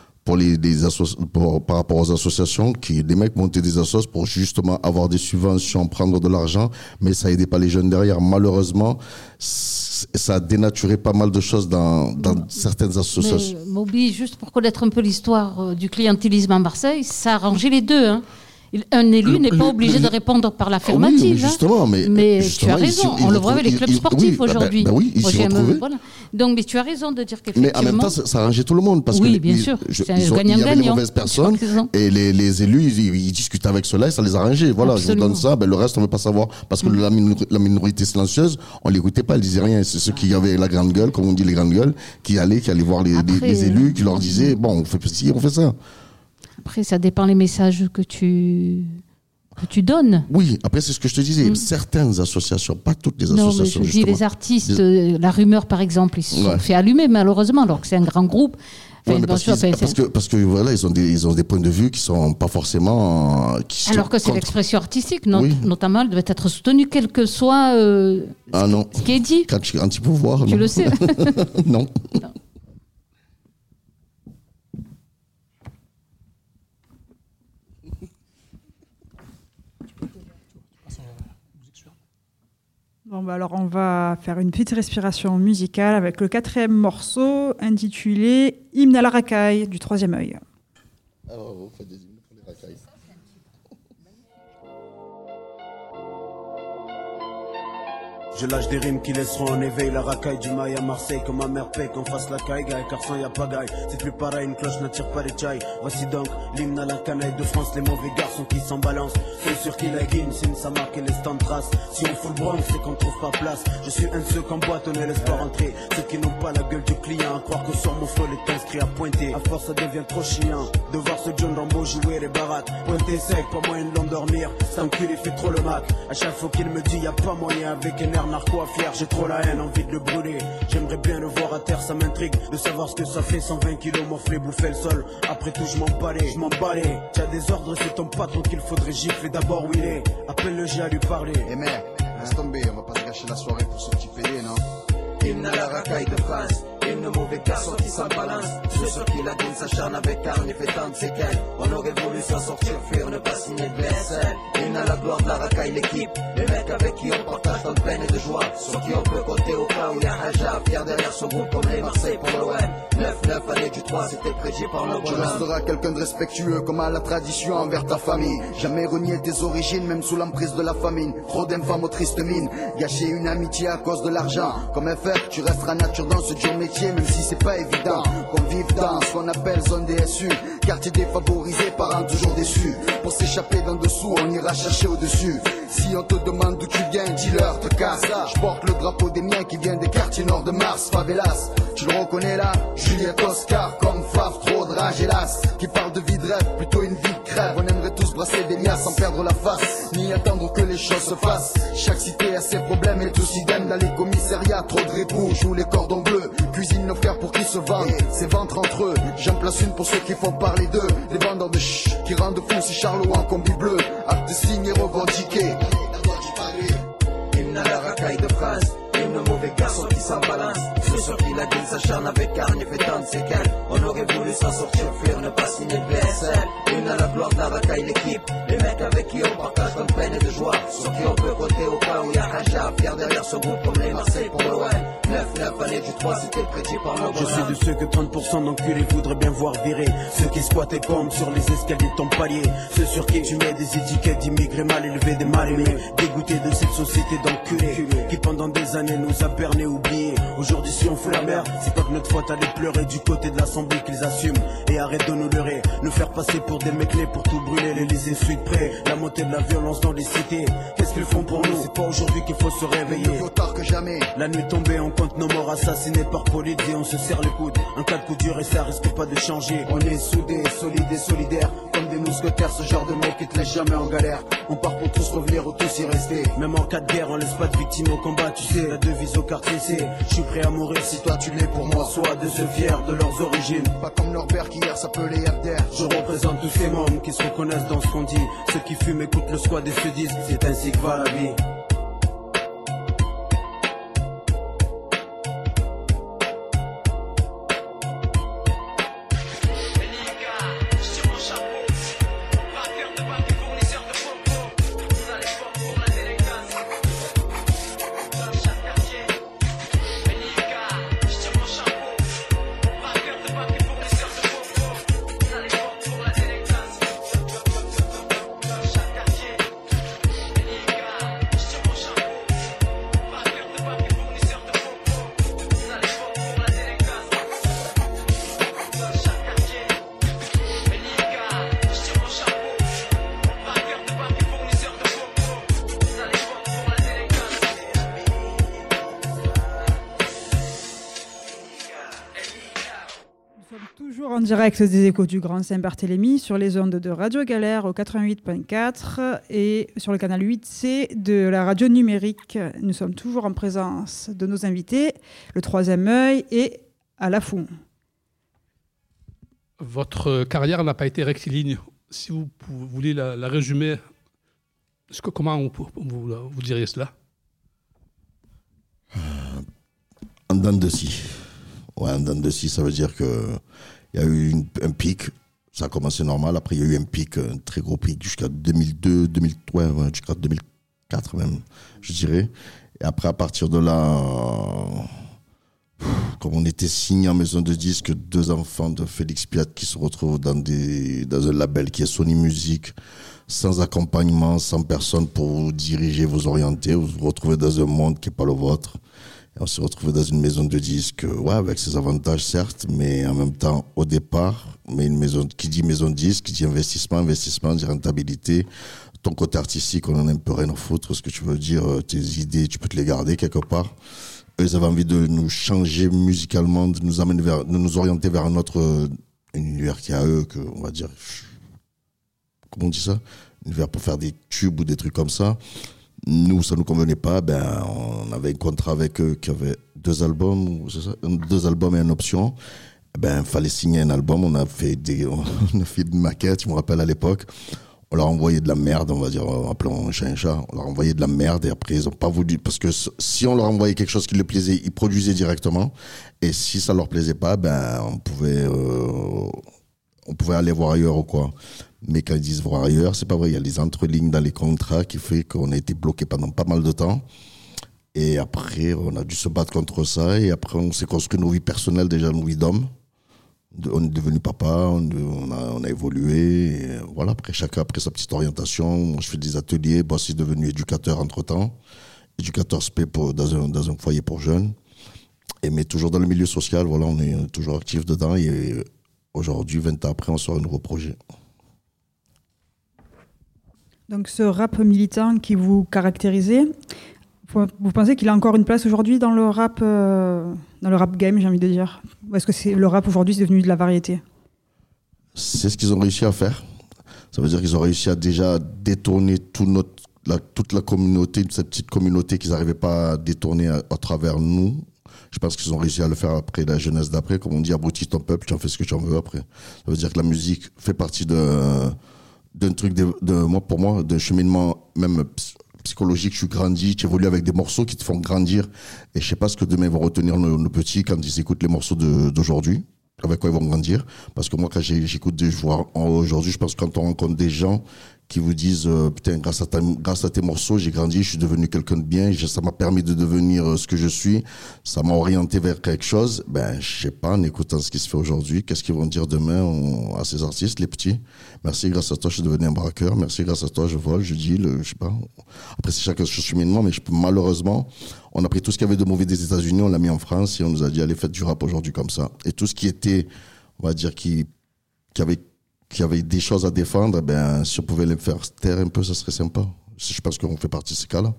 par rapport aux associations, des mecs montaient des assos pour justement avoir des subventions, prendre de l'argent, mais ça aidait pas les jeunes derrière. Malheureusement, ça a dénaturé pas mal de choses dans certaines associations. Mais Moby, juste pour connaître un peu l'histoire du clientélisme à Marseille, ça a arrangé les deux, hein. Un élu n'est pas obligé de répondre par l'affirmative. Oui, justement, mais tu as raison. On le voit avec les clubs sportifs aujourd'hui. Oui, ils s'y retrouvaient. Voilà. Donc, mais tu as raison de dire qu'effectivement. Mais en même temps, ça arrangeait tout le monde. Parce oui, que bien sûr. C'est un gagnant-gagnant. Il y avait les mauvaises personnes et les élus, ils discutaient avec ceux-là et ça les arrangeait. Voilà, absolument. Je vous donne ça, le reste, on ne veut pas savoir. Parce que la minorité silencieuse, on ne l'écoutait pas, elle ne disait rien. C'est ceux qui avaient la grande gueule, comme on dit les grandes gueules, qui allaient voir les élus, qui leur disaient, bon, on fait ci, on fait ça. Après, ça dépend les messages que tu donnes. Oui, après c'est ce que je te disais, certaines associations, pas toutes les associations. Non, mais je dis les artistes, la rumeur par exemple, ils se sont fait allumer malheureusement, alors que c'est un grand groupe. Parce que voilà, ils ont des points de vue qui sont pas forcément. Alors que c'est l'expression artistique, notamment, elle devait être soutenue, quel que soit ce qui est dit. Anti-pouvoir. Tu le sais. Non. Bon, alors on va faire une petite respiration musicale avec le 4e morceau intitulé Hymne à la racaille du 3e œil. Alors, vous faites des hymnes pour les racailles. Je lâche des rimes qui laisseront en éveil la racaille du mail à Marseille. Comme ma mère paie qu'on fasse la caille, car sans y'a pas gaille. C'est plus pareil, une cloche n'attire pas les tchailles. Voici donc l'hymne à la canaille de France, les mauvais garçons qui s'en balancent. Ceux sur qui la guine, signe sa marque et les stands traces. Si on fout le bronze, c'est qu'on trouve pas place. Je suis un de ceux qu'emboîte, on ne laisse pas rentrer. Ceux qui n'ont pas la gueule du client, à croire que sur mon flow est inscrit à pointer. À force, ça devient trop chiant de voir ce John Rambo jouer les baraques. Pointer sec, pas moyen de l'endormir. Cet enculé fait trop le mac. À chaque fois qu'il me dit, y a pas moyen avec un air narco à fier. J'ai trop la haine, envie de le brûler. J'aimerais bien le voir à terre, ça m'intrigue de savoir ce que ça fait. 120 kilos m'offler, bouffer le sol. Après tout, je m'en balais. T'as des ordres, c'est ton patron qu'il faudrait gifler. D'abord où il est, appelle le G à lui parler. Eh mec, laisse tomber, on va pas se gâcher la soirée pour ce petit pédé, non? Hymne à la racaille de France, hymne une mauvaise garçon qui s'en balance. Ceux sur qui la dîne s'acharne avec hargne et fait tant de séquelles. On aurait voulu s'en sortir, fuir, ne pas signer de BSL. Une à la gloire de la racaille, l'équipe. Les mecs avec qui on partage tant de peine et de joie. Sur qui on peut compter au cas où y'a Haja, fier derrière son groupe comme les Marseille pour l'OM. 9-9, année du 3, c'était prédit par nos Tu resteras quelqu'un de respectueux comme à la tradition envers ta famille. Jamais renier tes origines, même sous l'emprise de la famine. Trop d'infâmes aux tristes mines. Gâcher une amitié à cause de l'argent. Comme FR, tu resteras nature dans ce dur métier, même si c'est pas évident. Qu'on vive dans ce qu'on appelle zone DSU. Quartier défavorisé, parents toujours déçus. Pour s'échapper d'en dessous, on ira chercher au-dessus. Si on te demande d'où tu viens, dis-leur, te casse. Je porte le drapeau des miens qui vient des quartiers nord de Mars, favelas. Tu le reconnais là, Juliette Oscar, comme Faf, trop de rage hélas. Qui parle de vie de rêve, plutôt une vie de crève. On aimerait tous brasser des liasses sans perdre la face, ni attendre que les choses se fassent. Chaque cité a ses problèmes et tous idem dans les commissariats. Trop de répous, jouent les cordons bleus. Cuisine nos frères pour qu'ils se vendent, c'est ventre entre eux. J'en place une pour ceux qui font parler d'eux. Les vendeurs de ch'ch, qui rendent fou, c'est Charlot en combi bleu. Acte de signe et revendiqué. Hymne à la racaille de France, hymne au mauvais garçon qui s'en balance. Ceux sur qui la gueule s'acharne avec hargne et fait tant de séquelles. On aurait voulu s'en sortir, fuir, ne pas signer de BSL. Hymne à la gloire de la racaille, l'équipe. Les mecs avec qui on partage comme peine et de joie. Sur qui on peut compter au cas où y'a Haja, fier derrière son groupe comme les Marseille pour l'OM. 9-9, année du 3, c'était prédit par nos Je suis de ceux que 30% d'enculés voudraient bien voir virer. Ceux qui squattent et pompent sur les escaliers de ton palier. Ceux sur qui tu mets des étiquettes d'immigrés mal élevés, des mal aimés. Dégoûtés de cette société d'enculés qui pendant des années nous a berné, oubliés. Aujourd'hui si on fout la merde, c'est pas que notre faute à les pleurer. Du côté de l'assemblée qu'ils assument et arrête de nous leurrer. Nous faire passer pour des mecs nés pour tout brûler. Les insultes près, la montée de la violence dans les cités. Qu'est-ce qu'ils font pour nous? C'est pas aujourd'hui qu'il faut se réveiller. Faut tard que jamais. La nuit tombée, on compte nos morts assassinés par police et on se serre les coudes. Un cas de coup dur et ça risque pas de changer. On est soudés, solides et solidaires, comme des mousquetaires. Ce genre de mec qui te laisse jamais en galère. On part pour tous revenir ou tous y rester. Même en cas de guerre, on laisse pas de victimes au combat. Tu sais, la devise au quartier c'est: je suis prêt à mourir si toi tu l'es pour moi. Sois de ceux fiers de leurs origines. Pas comme leur père qui hier s'appelait Abder. Je représente tous ces membres qui se reconnaissent dans ce qu'on dit. Ceux qui fument écoutent le squad et se disent: c'est ainsi que va la vie. En direct des Échos du Grand Saint-Barthélemy sur les ondes de Radio Galère au 88.4 et sur le canal 8C de la radio numérique. Nous sommes toujours en présence de nos invités, le Troisième Œil et à la Fou. Votre carrière n'a pas été rectiligne. Si vous voulez la résumer, comment vous diriez cela? En dents de scie. Ouais, en dents de scie, ça veut dire que il y a eu un pic, ça a commencé normal, après il y a eu un pic, un très gros pic jusqu'à 2002, 2003, jusqu'à 2004 même, je dirais. Et après, à partir de là, comme on était signé en maison de disques, 2 enfants de Félix Piat qui se retrouvent dans un label qui est Sony Music, sans accompagnement, sans personne pour vous diriger, vous orienter, vous vous retrouvez dans un monde qui n'est pas le vôtre. Et on s'est retrouvé dans une maison de disques, ouais, avec ses avantages certes, mais en même temps, au départ, mais une maison, qui dit maison de disques, qui dit investissement, dit rentabilité. Ton côté artistique, on en a un peu rien à foutre, ce que tu veux dire, tes idées, tu peux te les garder quelque part. Eux, ils avaient envie de nous changer musicalement, de nous amener de nous orienter vers un autre univers qui est à eux, que, on va dire, comment on dit ça? Un univers pour faire des tubes ou des trucs comme ça. Nous, ça nous convenait pas. Ben, on avait un contrat avec eux qui avait 2 albums, c'est ça, 2 albums et une option. Ben, fallait signer un album. On a fait une maquette, je me rappelle à l'époque. On leur a envoyé de la merde, on va dire, appelons un chat un chat. On leur a envoyé de la merde et après, ils ont pas voulu. Parce que si on leur envoyait quelque chose qui leur plaisait, ils produisaient directement. Et si ça leur plaisait pas, ben, on pouvait aller voir ailleurs ou quoi. Mais quand ils disent voir ailleurs, c'est pas vrai. Il y a les entrelignes dans les contrats qui fait qu'on a été bloqué pendant pas mal de temps. Et après, on a dû se battre contre ça. Et après, on s'est construit nos vies personnelles, déjà nos vies d'hommes. On est devenu papa, on a évolué. Et voilà, après chacun après sa petite orientation. Moi, je fais des ateliers. Bon, je suis devenu éducateur entre-temps. Éducateur SP dans un foyer pour jeunes. Mais toujours dans le milieu social, voilà, on est toujours actif dedans. Et aujourd'hui, 20 ans après, on sort un nouveau projet. Donc ce rap militant qui vous caractérisait, vous pensez qu'il a encore une place aujourd'hui dans le rap game, j'ai envie de dire? Ou est-ce que le rap aujourd'hui c'est devenu de la variété? C'est ce qu'ils ont réussi à faire. Ça veut dire qu'ils ont réussi à déjà détourner toute la communauté, cette petite communauté qu'ils n'arrivaient pas à détourner à travers nous. Je pense qu'ils ont réussi à le faire après la jeunesse d'après. Comme on dit, abrutis ton peuple, tu en fais ce que tu en veux après. Ça veut dire que la musique fait partie d'un truc pour moi, d'un cheminement même psychologique. Je suis grandi, tu évolues avec des morceaux qui te font grandir. Et je sais pas ce que demain vont retenir nos petits quand ils écoutent les morceaux d'aujourd'hui. Avec quoi ils vont grandir. Parce que moi, quand j'écoute aujourd'hui, je pense que quand on rencontre des gens qui vous disent putain, grâce à tes morceaux, j'ai grandi, je suis devenu quelqu'un de bien, ça m'a permis de devenir ce que je suis, ça m'a orienté vers quelque chose. Ben, je sais pas, en écoutant ce qui se fait aujourd'hui, qu'est-ce qu'ils vont dire demain à ces artistes, les petits? Merci, grâce à toi, je suis devenu un braqueur. Merci, grâce à toi, je vole, je deal, je sais pas. Après, c'est chacun son cheminement, mais malheureusement, on a pris tout ce qu'il y avait de mauvais des États-Unis, on l'a mis en France et on nous a dit allez, faites du rap aujourd'hui comme ça. Et tout ce qui était, on va dire, qui avait des choses à défendre, ben, si on pouvait les faire taire un peu, ça serait sympa. Je pense qu'on fait partie de ces cas-là.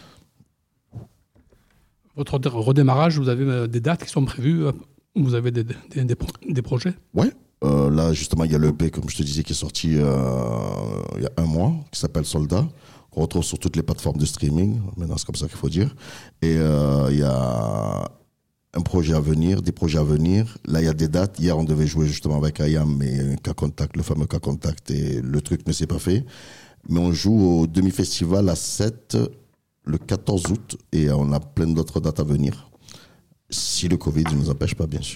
Votre redémarrage, vous avez des dates qui sont prévues? Vous avez des projets? Ouais. Là, justement, il y a l'EP, comme je te disais, qui est sorti il y a un mois, qui s'appelle Soldat, qu'on retrouve sur toutes les plateformes de streaming. Maintenant, c'est comme ça qu'il faut dire. Et il y a un projet à venir, des projets à venir. Là, il y a des dates. Hier, on devait jouer justement avec IAM, mais K-Contact, le fameux K-Contact, et le truc ne s'est pas fait. Mais on joue au demi-festival à 7, le 14 août, et on a plein d'autres dates à venir. Si le Covid ne nous empêche pas, bien sûr.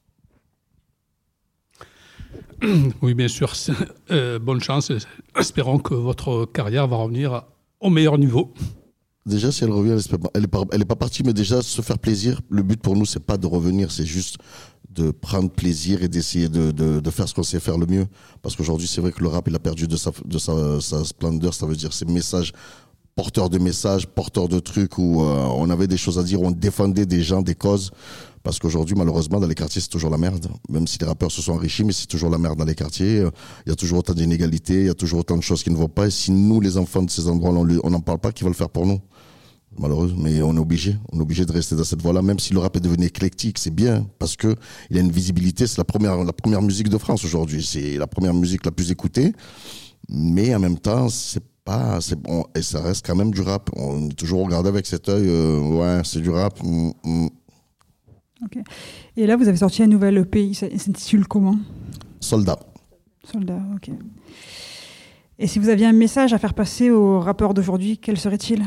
Oui, bien sûr. Bonne chance. Espérons que votre carrière va revenir au meilleur niveau. Déjà, si elle revient, elle est pas partie, mais déjà, se faire plaisir. Le but pour nous, c'est pas de revenir, c'est juste de prendre plaisir et d'essayer de faire ce qu'on sait faire le mieux. Parce qu'aujourd'hui, c'est vrai que le rap, il a perdu de sa splendeur. Ça veut dire ces messages, porteurs de trucs où on avait des choses à dire, où on défendait des gens, des causes. Parce qu'aujourd'hui, malheureusement, dans les quartiers, c'est toujours la merde. Même si les rappeurs se sont enrichis, mais c'est toujours la merde dans les quartiers. Il y a toujours autant d'inégalités, il y a toujours autant de choses qui ne vont pas. Et si nous, les enfants de ces endroits-là, on n'en parle pas, qui va le faire pour nous? Malheureusement, mais on est obligé de rester dans cette voie-là, même si le rap est devenu éclectique, c'est bien, parce que il a une visibilité, c'est la première musique de France aujourd'hui, c'est la première musique la plus écoutée, mais en même temps, c'est bon, et ça reste quand même du rap. On est toujours regardé avec cet œil, ouais, c'est du rap. Ok. Et là, vous avez sorti un nouvel EP, il s'intitule comment? Soldat, ok. Et si vous aviez un message à faire passer aux rappeurs d'aujourd'hui, quel serait-il?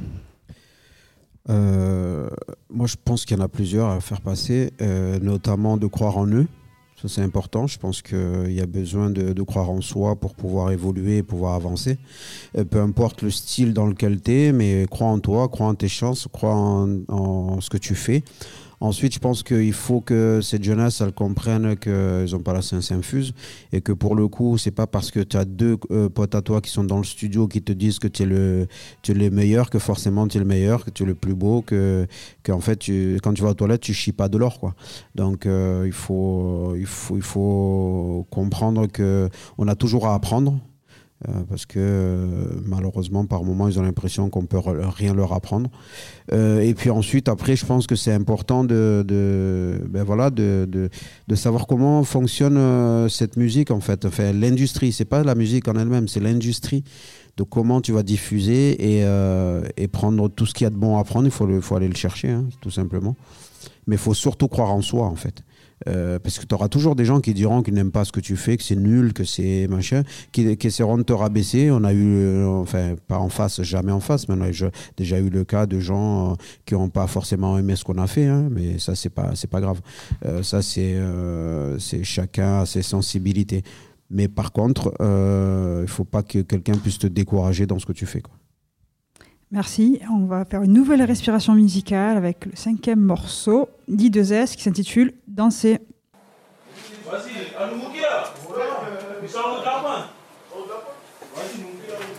Moi, je pense qu'il y en a plusieurs à faire passer, notamment de croire en eux. Ça, c'est important. Je pense qu'il y a besoin de croire en soi pour pouvoir évoluer et pouvoir avancer. Peu importe le style dans lequel tu es, mais crois en toi, crois en tes chances, crois en ce que tu fais. Ensuite, je pense qu'il faut que cette jeunesse, elle comprenne qu'ils n'ont pas la science infuse et que pour le coup, c'est pas parce que tu as deux potes à toi qui sont dans le studio qui te disent que tu es le meilleur, que forcément tu es le meilleur, que tu es le plus beau, qu'en fait, quand tu vas aux toilettes, tu chies pas de l'or, quoi. Donc, il faut comprendre qu'on a toujours à apprendre. Parce que malheureusement par moments ils ont l'impression qu'on peut rien leur apprendre et puis ensuite après je pense que c'est important de savoir comment fonctionne cette musique en fait, enfin l'industrie, c'est pas la musique en elle-même, c'est l'industrie de comment tu vas diffuser et prendre tout ce qu'il y a de bon à prendre. Il faut aller le chercher, hein, tout simplement, mais il faut surtout croire en soi en fait. Parce que tu auras toujours des gens qui diront qu'ils n'aiment pas ce que tu fais, que c'est nul, que c'est machin, qui essaieront de te rabaisser. On a eu, enfin, pas en face, jamais en face, mais on a déjà eu le cas de gens qui n'ont pas forcément aimé ce qu'on a fait, hein, mais ça, c'est pas grave. Ça, c'est chacun a ses sensibilités. Mais par contre, il ne faut pas que quelqu'un puisse te décourager dans ce que tu fais, quoi. Merci. On va faire une nouvelle respiration musicale avec le 5e morceau d'I2S qui s'intitule Danser. Vas-y, à nous mourir. Ils sont au Gabon. Vas-y, nous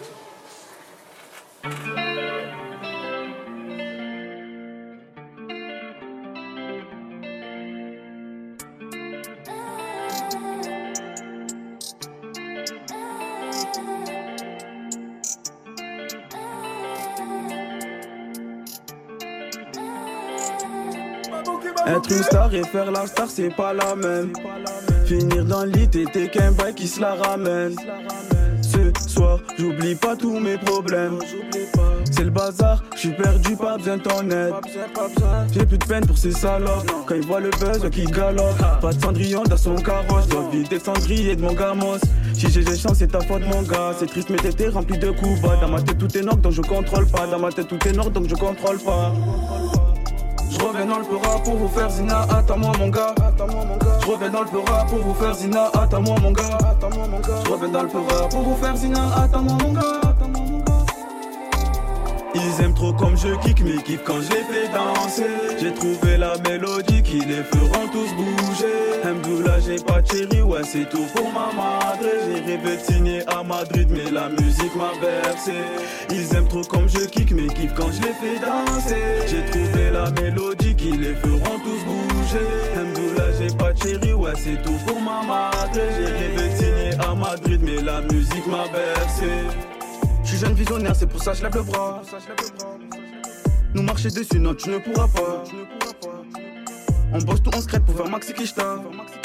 Être une star et faire la star, c'est pas la même. Finir dans le lit, t'es qu'un bail qui se la ramène. Ce soir, j'oublie pas tous mes problèmes. C'est le bazar, j'suis perdu, pas besoin de ton aide. J'ai plus de peine pour ces salopes. Quand ils voient le buzz, qui galope. Pas de Cendrillon dans son carrosse. Dois vider le cendrier de mon gamos. Si j'ai des chances, c'est ta faute, mon gars. C'est triste, mais t'étais rempli de coups bas. Dans ma tête, tout est noir, donc je contrôle pas. Dans ma tête, tout est noir, donc je contrôle pas. Je reviens dans le Peura pour vous faire zina, attends-moi mon gars. Je reviens dans le Peura pour vous faire zina, attends-moi mon gars. Je reviens dans le Peura pour vous faire zina, attends-moi mon gars. Ils aiment trop comme je kick, mais kiff quand je les fais danser. J'ai trouvé la mélodie qui les feront tous bouger. Mdoula, j'ai pas de chérie, ouais c'est tout pour ma madre. J'ai rêvé de signer à Madrid, mais la musique m'a bercé. Ils aiment trop comme je kick, mais kiff quand je les fais danser. J'ai trouvé la mélodie qui les feront tous bouger. Mdoula, j'ai pas de chérie, ouais c'est tout pour ma madre. J'ai rêvé de signer à Madrid, mais la musique m'a bercé. Je suis jeune visionnaire, c'est pour ça que je lève le bras. Nous marcher dessus, non, tu ne pourras pas. On bosse tout, on se crête pour faire maxi kishta.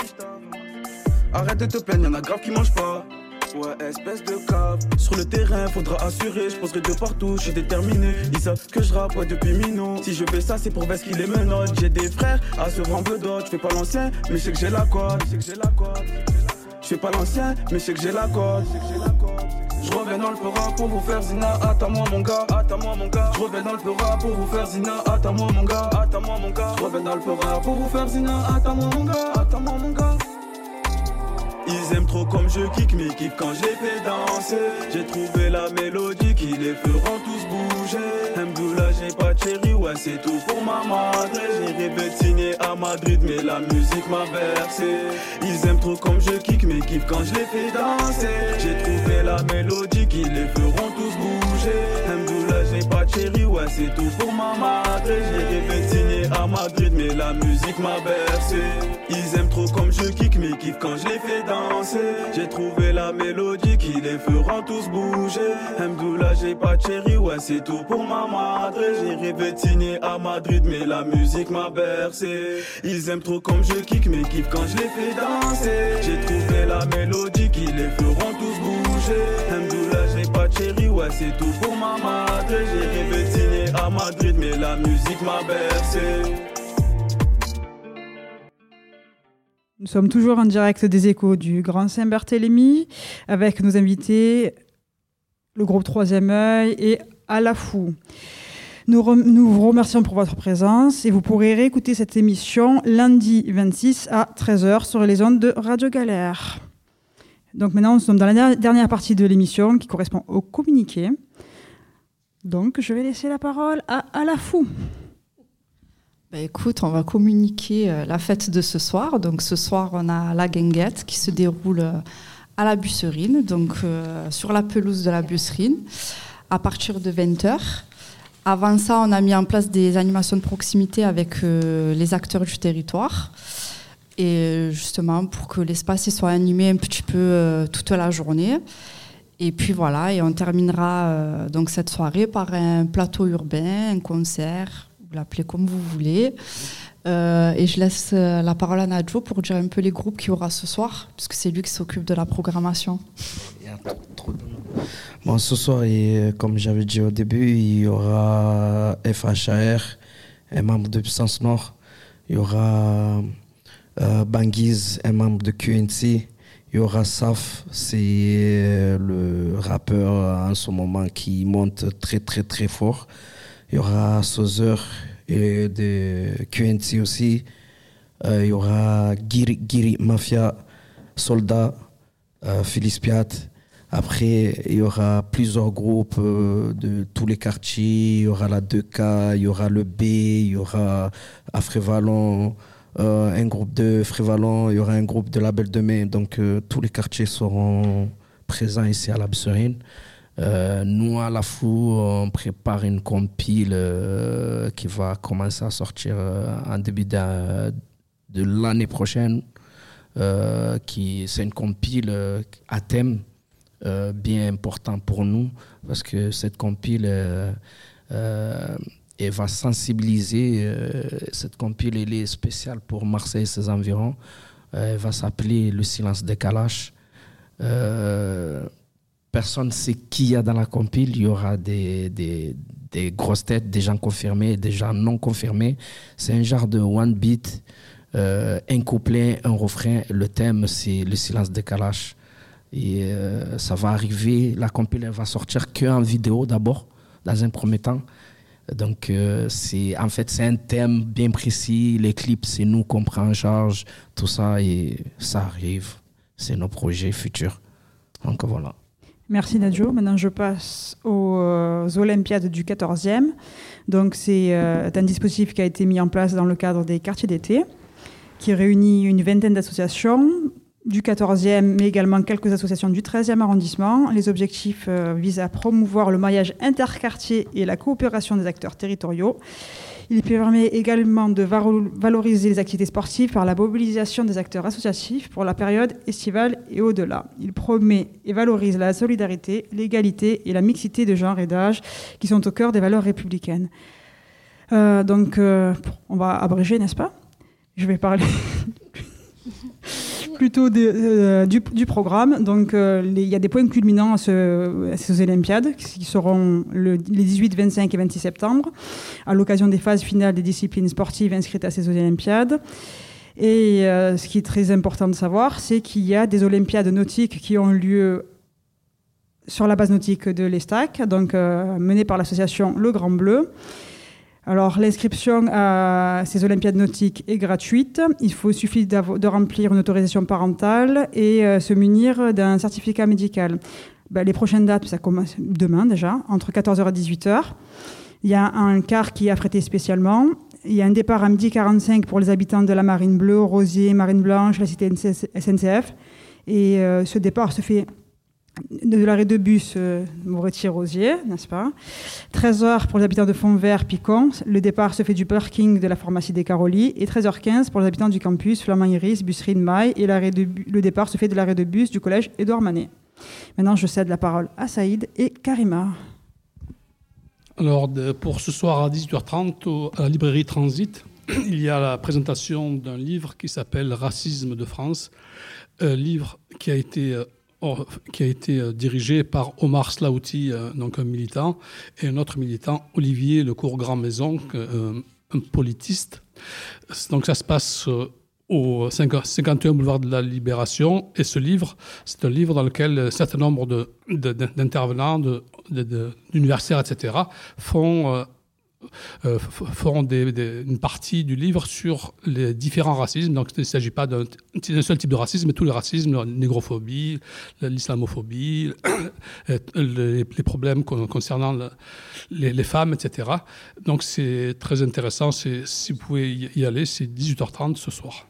Arrête de te plaindre, y'en a grave qui mangent pas. Ouais, espèce de cave. Sur le terrain, faudra assurer. Je poserai de partout, je suis déterminé. Ils savent que je rappe, ouais, depuis minot. Si je fais ça, c'est pour Vest qui les menotte. J'ai des frères à se rendre bedot. Je fais pas l'ancien, mais je sais que j'ai la corde. Je fais pas l'ancien, mais je sais que j'ai la corde. Je reviens dans le Peura pour vous faire zina, attends-moi mon gars, attends-moi mon gars. Je reviens dans le Peura pour vous faire zina, attends-moi mon gars, attends-moi mon gars. Je reviens dans le Peura pour vous faire zina, attends-moi mon gars, attends-moi mon gars. Ils aiment trop comme je kick, mais kiff quand je les fais danser. J'ai trouvé la mélodie qui les feront tous bouger. Mdoula, j'ai pas de chérie, ouais c'est tout pour ma madre. J'ai rêvé de signer à Madrid, mais la musique m'a bercé. Ils aiment trop comme je kick, mais kiff quand je les fais danser. J'ai trouvé la mélodie qui les feront tous bouger. Mdoula, j'ai pas de chérie, ouais c'est tout pour ma madre. J'ai rêvé de signer à Madrid, mais la musique m'a bercé. Ils aiment trop comme je kick, mais kiff quand je les fais danser. J'ai trouvé la mélodie qui les feront tous bouger. Mdoula, j'ai pas de chérie, ouais c'est tout pour ma madre. J'ai rêvé de signer à Madrid, mais la musique m'a bercé. Ils aiment trop comme je kick, mais kiff quand je les fais danser. J'ai trouvé la mélodie qui les feront tous bouger. Mdoula, j'ai pas de chérie, ouais c'est tout pour ma madre. J'ai rêvé de signer à Madrid, mais la musique m'a bercé. Nous sommes toujours en direct des échos du Grand Saint-Barthélemy avec nos invités, le groupe Troisième Œil et Alafou. Nous vous remercions pour votre présence et vous pourrez réécouter cette émission lundi 26 à 13h sur les ondes de Radio Galère. Donc maintenant, nous sommes dans la dernière partie de l'émission qui correspond au communiqué. Donc je vais laisser la parole à Alafou. Bah écoute, on va communiquer la fête de ce soir. Donc ce soir, on a la guinguette qui se déroule à la Busserine, donc sur la pelouse de la Busserine, à partir de 20h. Avant ça, on a mis en place des animations de proximité avec les acteurs du territoire. Et justement, pour que l'espace soit animé un petit peu toute la journée. Et puis voilà, et on terminera donc cette soirée par un plateau urbain, un concert. Vous l'appelez comme vous voulez. Et je laisse la parole à Nadjo pour dire un peu les groupes qu'il y aura ce soir, puisque c'est lui qui s'occupe de la programmation. Il y a trop de... Bon, ce soir, et comme j'avais dit au début, il y aura FHAR, un membre de Puissance Nord. Il y aura Bangiz, un membre de QNC. Il y aura Saf, c'est le rappeur en ce moment qui monte très très très fort. Il y aura Sozer et de QNC aussi. Il y aura Giri Mafia, Soldat, Félix Piat. Après, il y aura plusieurs groupes de tous les quartiers. Il y aura la 2K, il y aura le B, il y aura Afrévalon, un groupe de Frévalon, il y aura un groupe de Label de Mai. Donc, tous les quartiers seront présents ici à la Busserine. Nous, à la Fou, on prépare une compile qui va commencer à sortir en début de l'année prochaine. C'est une compile à thème bien important pour nous parce que cette compile elle va sensibiliser. Cette compile elle est spéciale pour Marseille et ses environs. Elle va s'appeler Le Silence des Kalash. Personne ne sait qui il y a dans la compile. Il y aura des grosses têtes, des gens confirmés, des gens non confirmés. C'est un genre de one beat, un couplet, un refrain. Le thème, c'est Le Silence des Kalash. Et ça va arriver. La compile elle va sortir qu'en vidéo d'abord, dans un premier temps. Donc, c'est un thème bien précis. Les clips, c'est nous qu'on prend en charge. Tout ça, et ça arrive. C'est nos projets futurs. Donc, voilà. Merci Nadjo. Maintenant, je passe aux Olympiades du 14e. Donc, c'est un dispositif qui a été mis en place dans le cadre des quartiers d'été, qui réunit une vingtaine d'associations du 14e, mais également quelques associations du 13e arrondissement. Les objectifs visent à promouvoir le maillage interquartier et la coopération des acteurs territoriaux. Il permet également de valoriser les activités sportives par la mobilisation des acteurs associatifs pour la période estivale et au-delà. Il promet et valorise la solidarité, l'égalité et la mixité de genre et d'âge qui sont au cœur des valeurs républicaines. On va abréger, n'est-ce pas ? Je vais parler plutôt du programme. Donc, il y a des points culminants à ces Olympiades qui seront les 18, 25 et 26 septembre, à l'occasion des phases finales des disciplines sportives inscrites à ces Olympiades. Et ce qui est très important de savoir, c'est qu'il y a des Olympiades nautiques qui ont lieu sur la base nautique de l'Estac, donc menée par l'association Le Grand Bleu. Alors, l'inscription à ces Olympiades nautiques est gratuite. Il suffit de remplir une autorisation parentale et se munir d'un certificat médical. Les prochaines dates, ça commence demain déjà, entre 14h et 18h. Il y a un car qui est affrété spécialement. Il y a un départ à 12h45 pour les habitants de la Marine Bleue, Rosier, Marine Blanche, la cité SNCF. Et ce départ se fait de l'arrêt de bus Moretti-Rosier, n'est-ce pas ? 13h pour les habitants de Fontvert, Picon. Le départ se fait du parking de la pharmacie des Carolies. Et 13h15 pour les habitants du campus Flamand-Iris, Busserine, Maille. Et le départ se fait de l'arrêt de bus du collège Édouard Manet. Maintenant, je cède la parole à Saïd et Karima. Alors, pour ce soir à 18h30, à la librairie Transit, il y a la présentation d'un livre qui s'appelle Racisme de France. Livre qui a été dirigé par Omar Slaouti, donc un militant, et un autre militant, Olivier Lecourt-Grand-Maison, un politiste. Donc ça se passe au 51 boulevard de la Libération, et ce livre, c'est un livre dans lequel un certain nombre d'intervenants, d'universitaires, etc., font une partie du livre sur les différents racismes. Donc, il ne s'agit pas d'un seul type de racisme, mais tous les racismes, la négrophobie, l'islamophobie, les problèmes concernant les femmes, etc. Donc, c'est très intéressant. Si vous pouvez y aller, c'est 18h30 ce soir.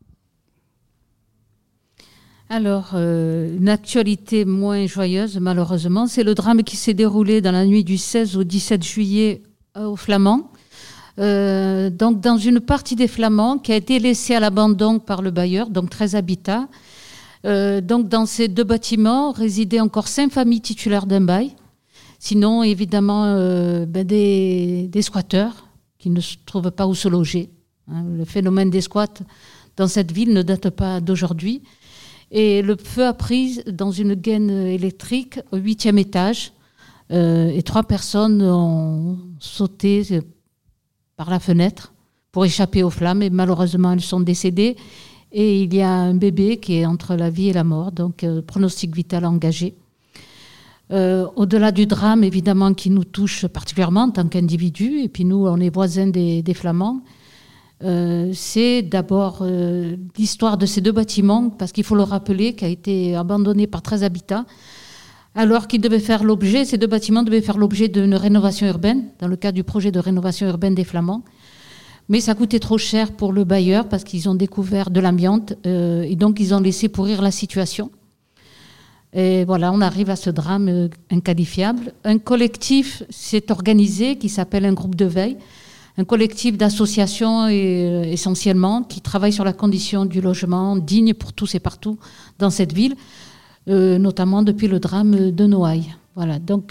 Alors, une actualité moins joyeuse, malheureusement, c'est le drame qui s'est déroulé dans la nuit du 16 au 17 juillet aux Flamands. Donc, dans une partie des Flamands qui a été laissée à l'abandon par le bailleur, donc 13 habitats. Donc, dans ces deux bâtiments résidaient encore 5 familles titulaires d'un bail. Sinon, évidemment, des squatteurs qui ne se trouvent pas où se loger. Le phénomène des squats dans cette ville ne date pas d'aujourd'hui. Et le feu a pris dans une gaine électrique au 8e étage. Et 3 personnes ont sauté par la fenêtre pour échapper aux flammes. Et malheureusement, elles sont décédées. Et il y a un bébé qui est entre la vie et la mort, donc pronostic vital engagé. Au-delà du drame, évidemment, qui nous touche particulièrement en tant qu'individus, et puis nous, on est voisins des Flamands, c'est d'abord l'histoire de ces 2 bâtiments, parce qu'il faut le rappeler, qui a été abandonné par 13 habitats, alors qu'ils devaient faire l'objet, ces 2 bâtiments devaient faire l'objet d'une rénovation urbaine, dans le cadre du projet de rénovation urbaine des Flamands. Mais ça coûtait trop cher pour le bailleur, parce qu'ils ont découvert de l'amiante, et donc ils ont laissé pourrir la situation. Et voilà, on arrive à ce drame inqualifiable. Un collectif s'est organisé qui s'appelle un groupe de veille, un collectif d'associations essentiellement qui travaille sur la condition du logement digne pour tous et partout dans cette ville, notamment depuis le drame de Noailles. Voilà, donc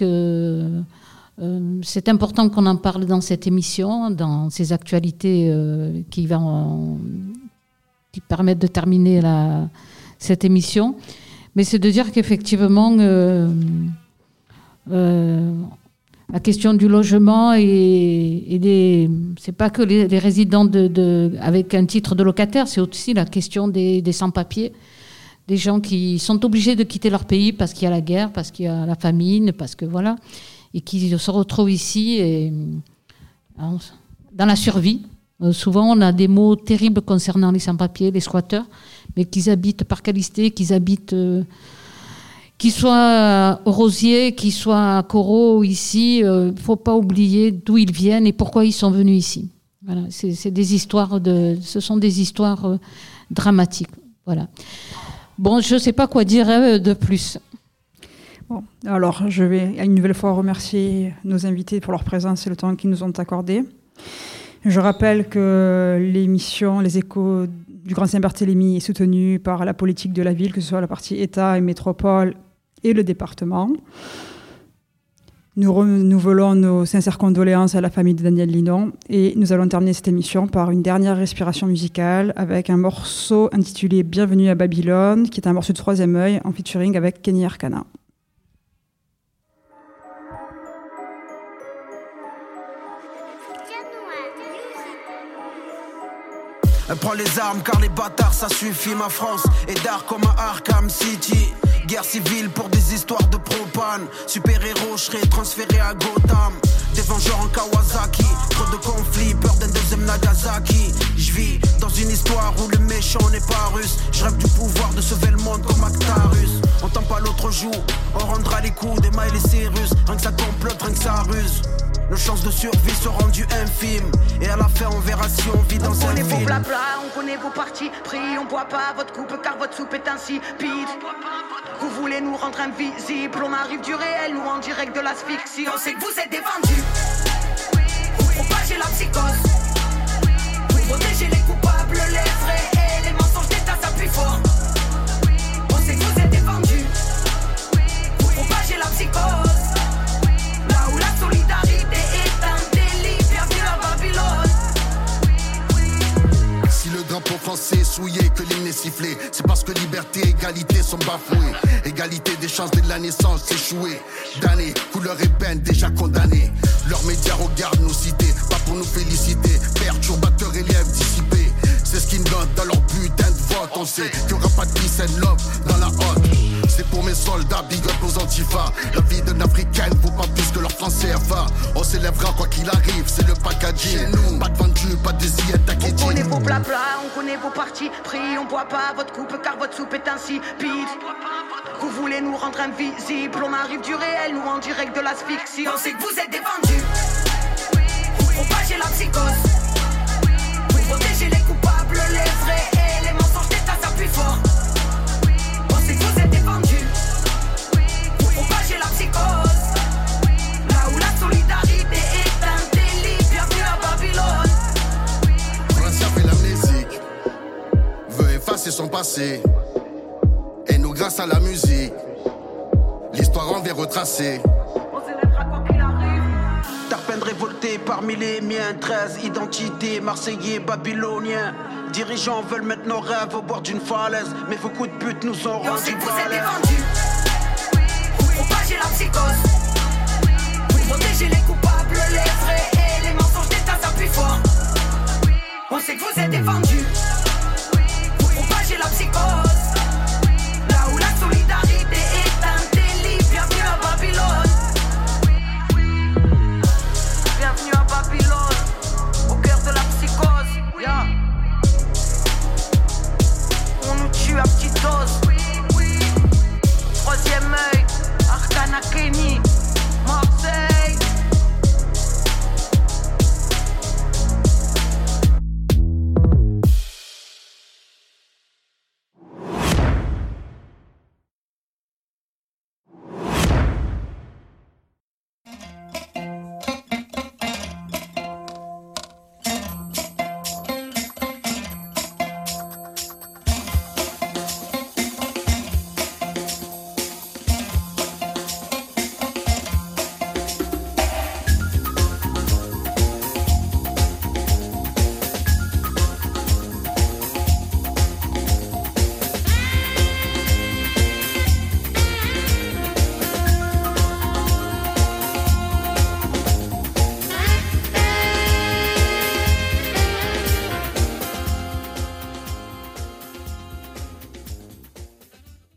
c'est important qu'on en parle dans cette émission, dans ces actualités qui permettent de terminer cette émission. Mais c'est de dire qu'effectivement, la question du logement c'est pas que les résidents avec un titre de locataire, c'est aussi la question des sans-papiers, des gens qui sont obligés de quitter leur pays parce qu'il y a la guerre, parce qu'il y a la famine, parce que voilà, et qui se retrouvent ici dans la survie. Souvent, on a des mots terribles concernant les sans-papiers, les squatteurs, mais qu'ils habitent par Calisté, qu'ils soient au Rosier, qu'ils soient à Corot, ici, il ne faut pas oublier d'où ils viennent et pourquoi ils sont venus ici. Voilà, ce sont des histoires dramatiques. Voilà. Bon, je ne sais pas quoi dire de plus. Bon, alors, je vais une nouvelle fois remercier nos invités pour leur présence et le temps qu'ils nous ont accordé. Je rappelle que l'émission Les Échos du Grand Saint-Barthélemy est soutenue par la politique de la ville, que ce soit la partie État et métropole et le département. Nous renouvelons nos sincères condoléances à la famille de Daniel Linon et nous allons terminer cette émission par une dernière respiration musicale avec un morceau intitulé Bienvenue à Babylone, qui est un morceau de Troisième Œil en featuring avec Kenny Arcana. Elle prend les armes car les bâtards ça suffit. Ma France est d'art comme à Arkham City. Guerre civile pour des histoires de propane. Super-héros, je serai transféré à Gotham. Des vengeurs en Kawasaki. Trop de conflits, peur d'un deuxième Nagasaki. Je vis dans une histoire où le méchant n'est pas russe. Je rêve du pouvoir de sauver le monde comme Actarus. On tend pas l'autre joue, on rendra les coups des Miley Cyrus. Rien que ça complote, rien que ça ruse. Nos chances de survie sont rendues infimes. Et à la fin on verra si on vit dans un film. On connaît vos blabla, on connaît vos partis pris. On boit pas votre coupe car votre soupe est insipide. Vous voulez nous rendre invisibles. On arrive du réel, nous en direct de l'asphyxie. On sait que vous êtes des vendus. Vous propagez la psychose. Vous protégez les coupables, les vrais. Et les mensonges d'État s'appuient fort. On sait que vous êtes des vendus. Vous propagez la psychose. Là où la solidarité est un délit, bienvenue à Babylone. Si le drapeau français est souillé, que l'hymne est sifflé, c'est parce que liberté et égalité sont bafouées. Égalité des chances dès la naissance échouée. Damnés, couleur ébène déjà condamnés. Leurs médias regardent nos cités, pas pour nous féliciter. Perturbateurs, élèves dissipés, c'est ce qu'ils notent dans leur putain de vote. On sait qu'il n'y aura pas de peace and love dans la hotte. C'est pour mes soldats, big up aux antifas. La vie d'un africaine vaut pas plus que leur franc CFA. On s'élèvera quoi qu'il arrive, c'est le packaging. Chez nous, pas de vendu, pas de zillette, t'inquiète. On connaît vos blabla, on connaît vos partis pris. On boit pas votre coupe car votre soupe est insipide. Vous voulez nous rendre invisibles. On arrive du réel, nous en direct de l'asphyxie. On sait que vous êtes des vendus. Vous propagez la psychose. Vous protégez les coupables, les vrais. Et les mensonges d'État s'appuient fort. On sait que vous êtes des vendus. Vous propagez la psychose. Là où la solidarité est un délit, bienvenue à Babylone. Francia fait l'amnésique, veut effacer son passé. Et nous grâce à la musique, l'histoire en vient retracer. On s'élèvera quoi qu'il arrive. Tarpin révolté parmi les miens. 13 identités, marseillais, babyloniens. Dirigeants veulent mettre nos rêves au bord d'une falaise. Mais vos coups de pute nous ont rendu balèzes. On sait que vous êtes des vendus. Vous propagez la psychose.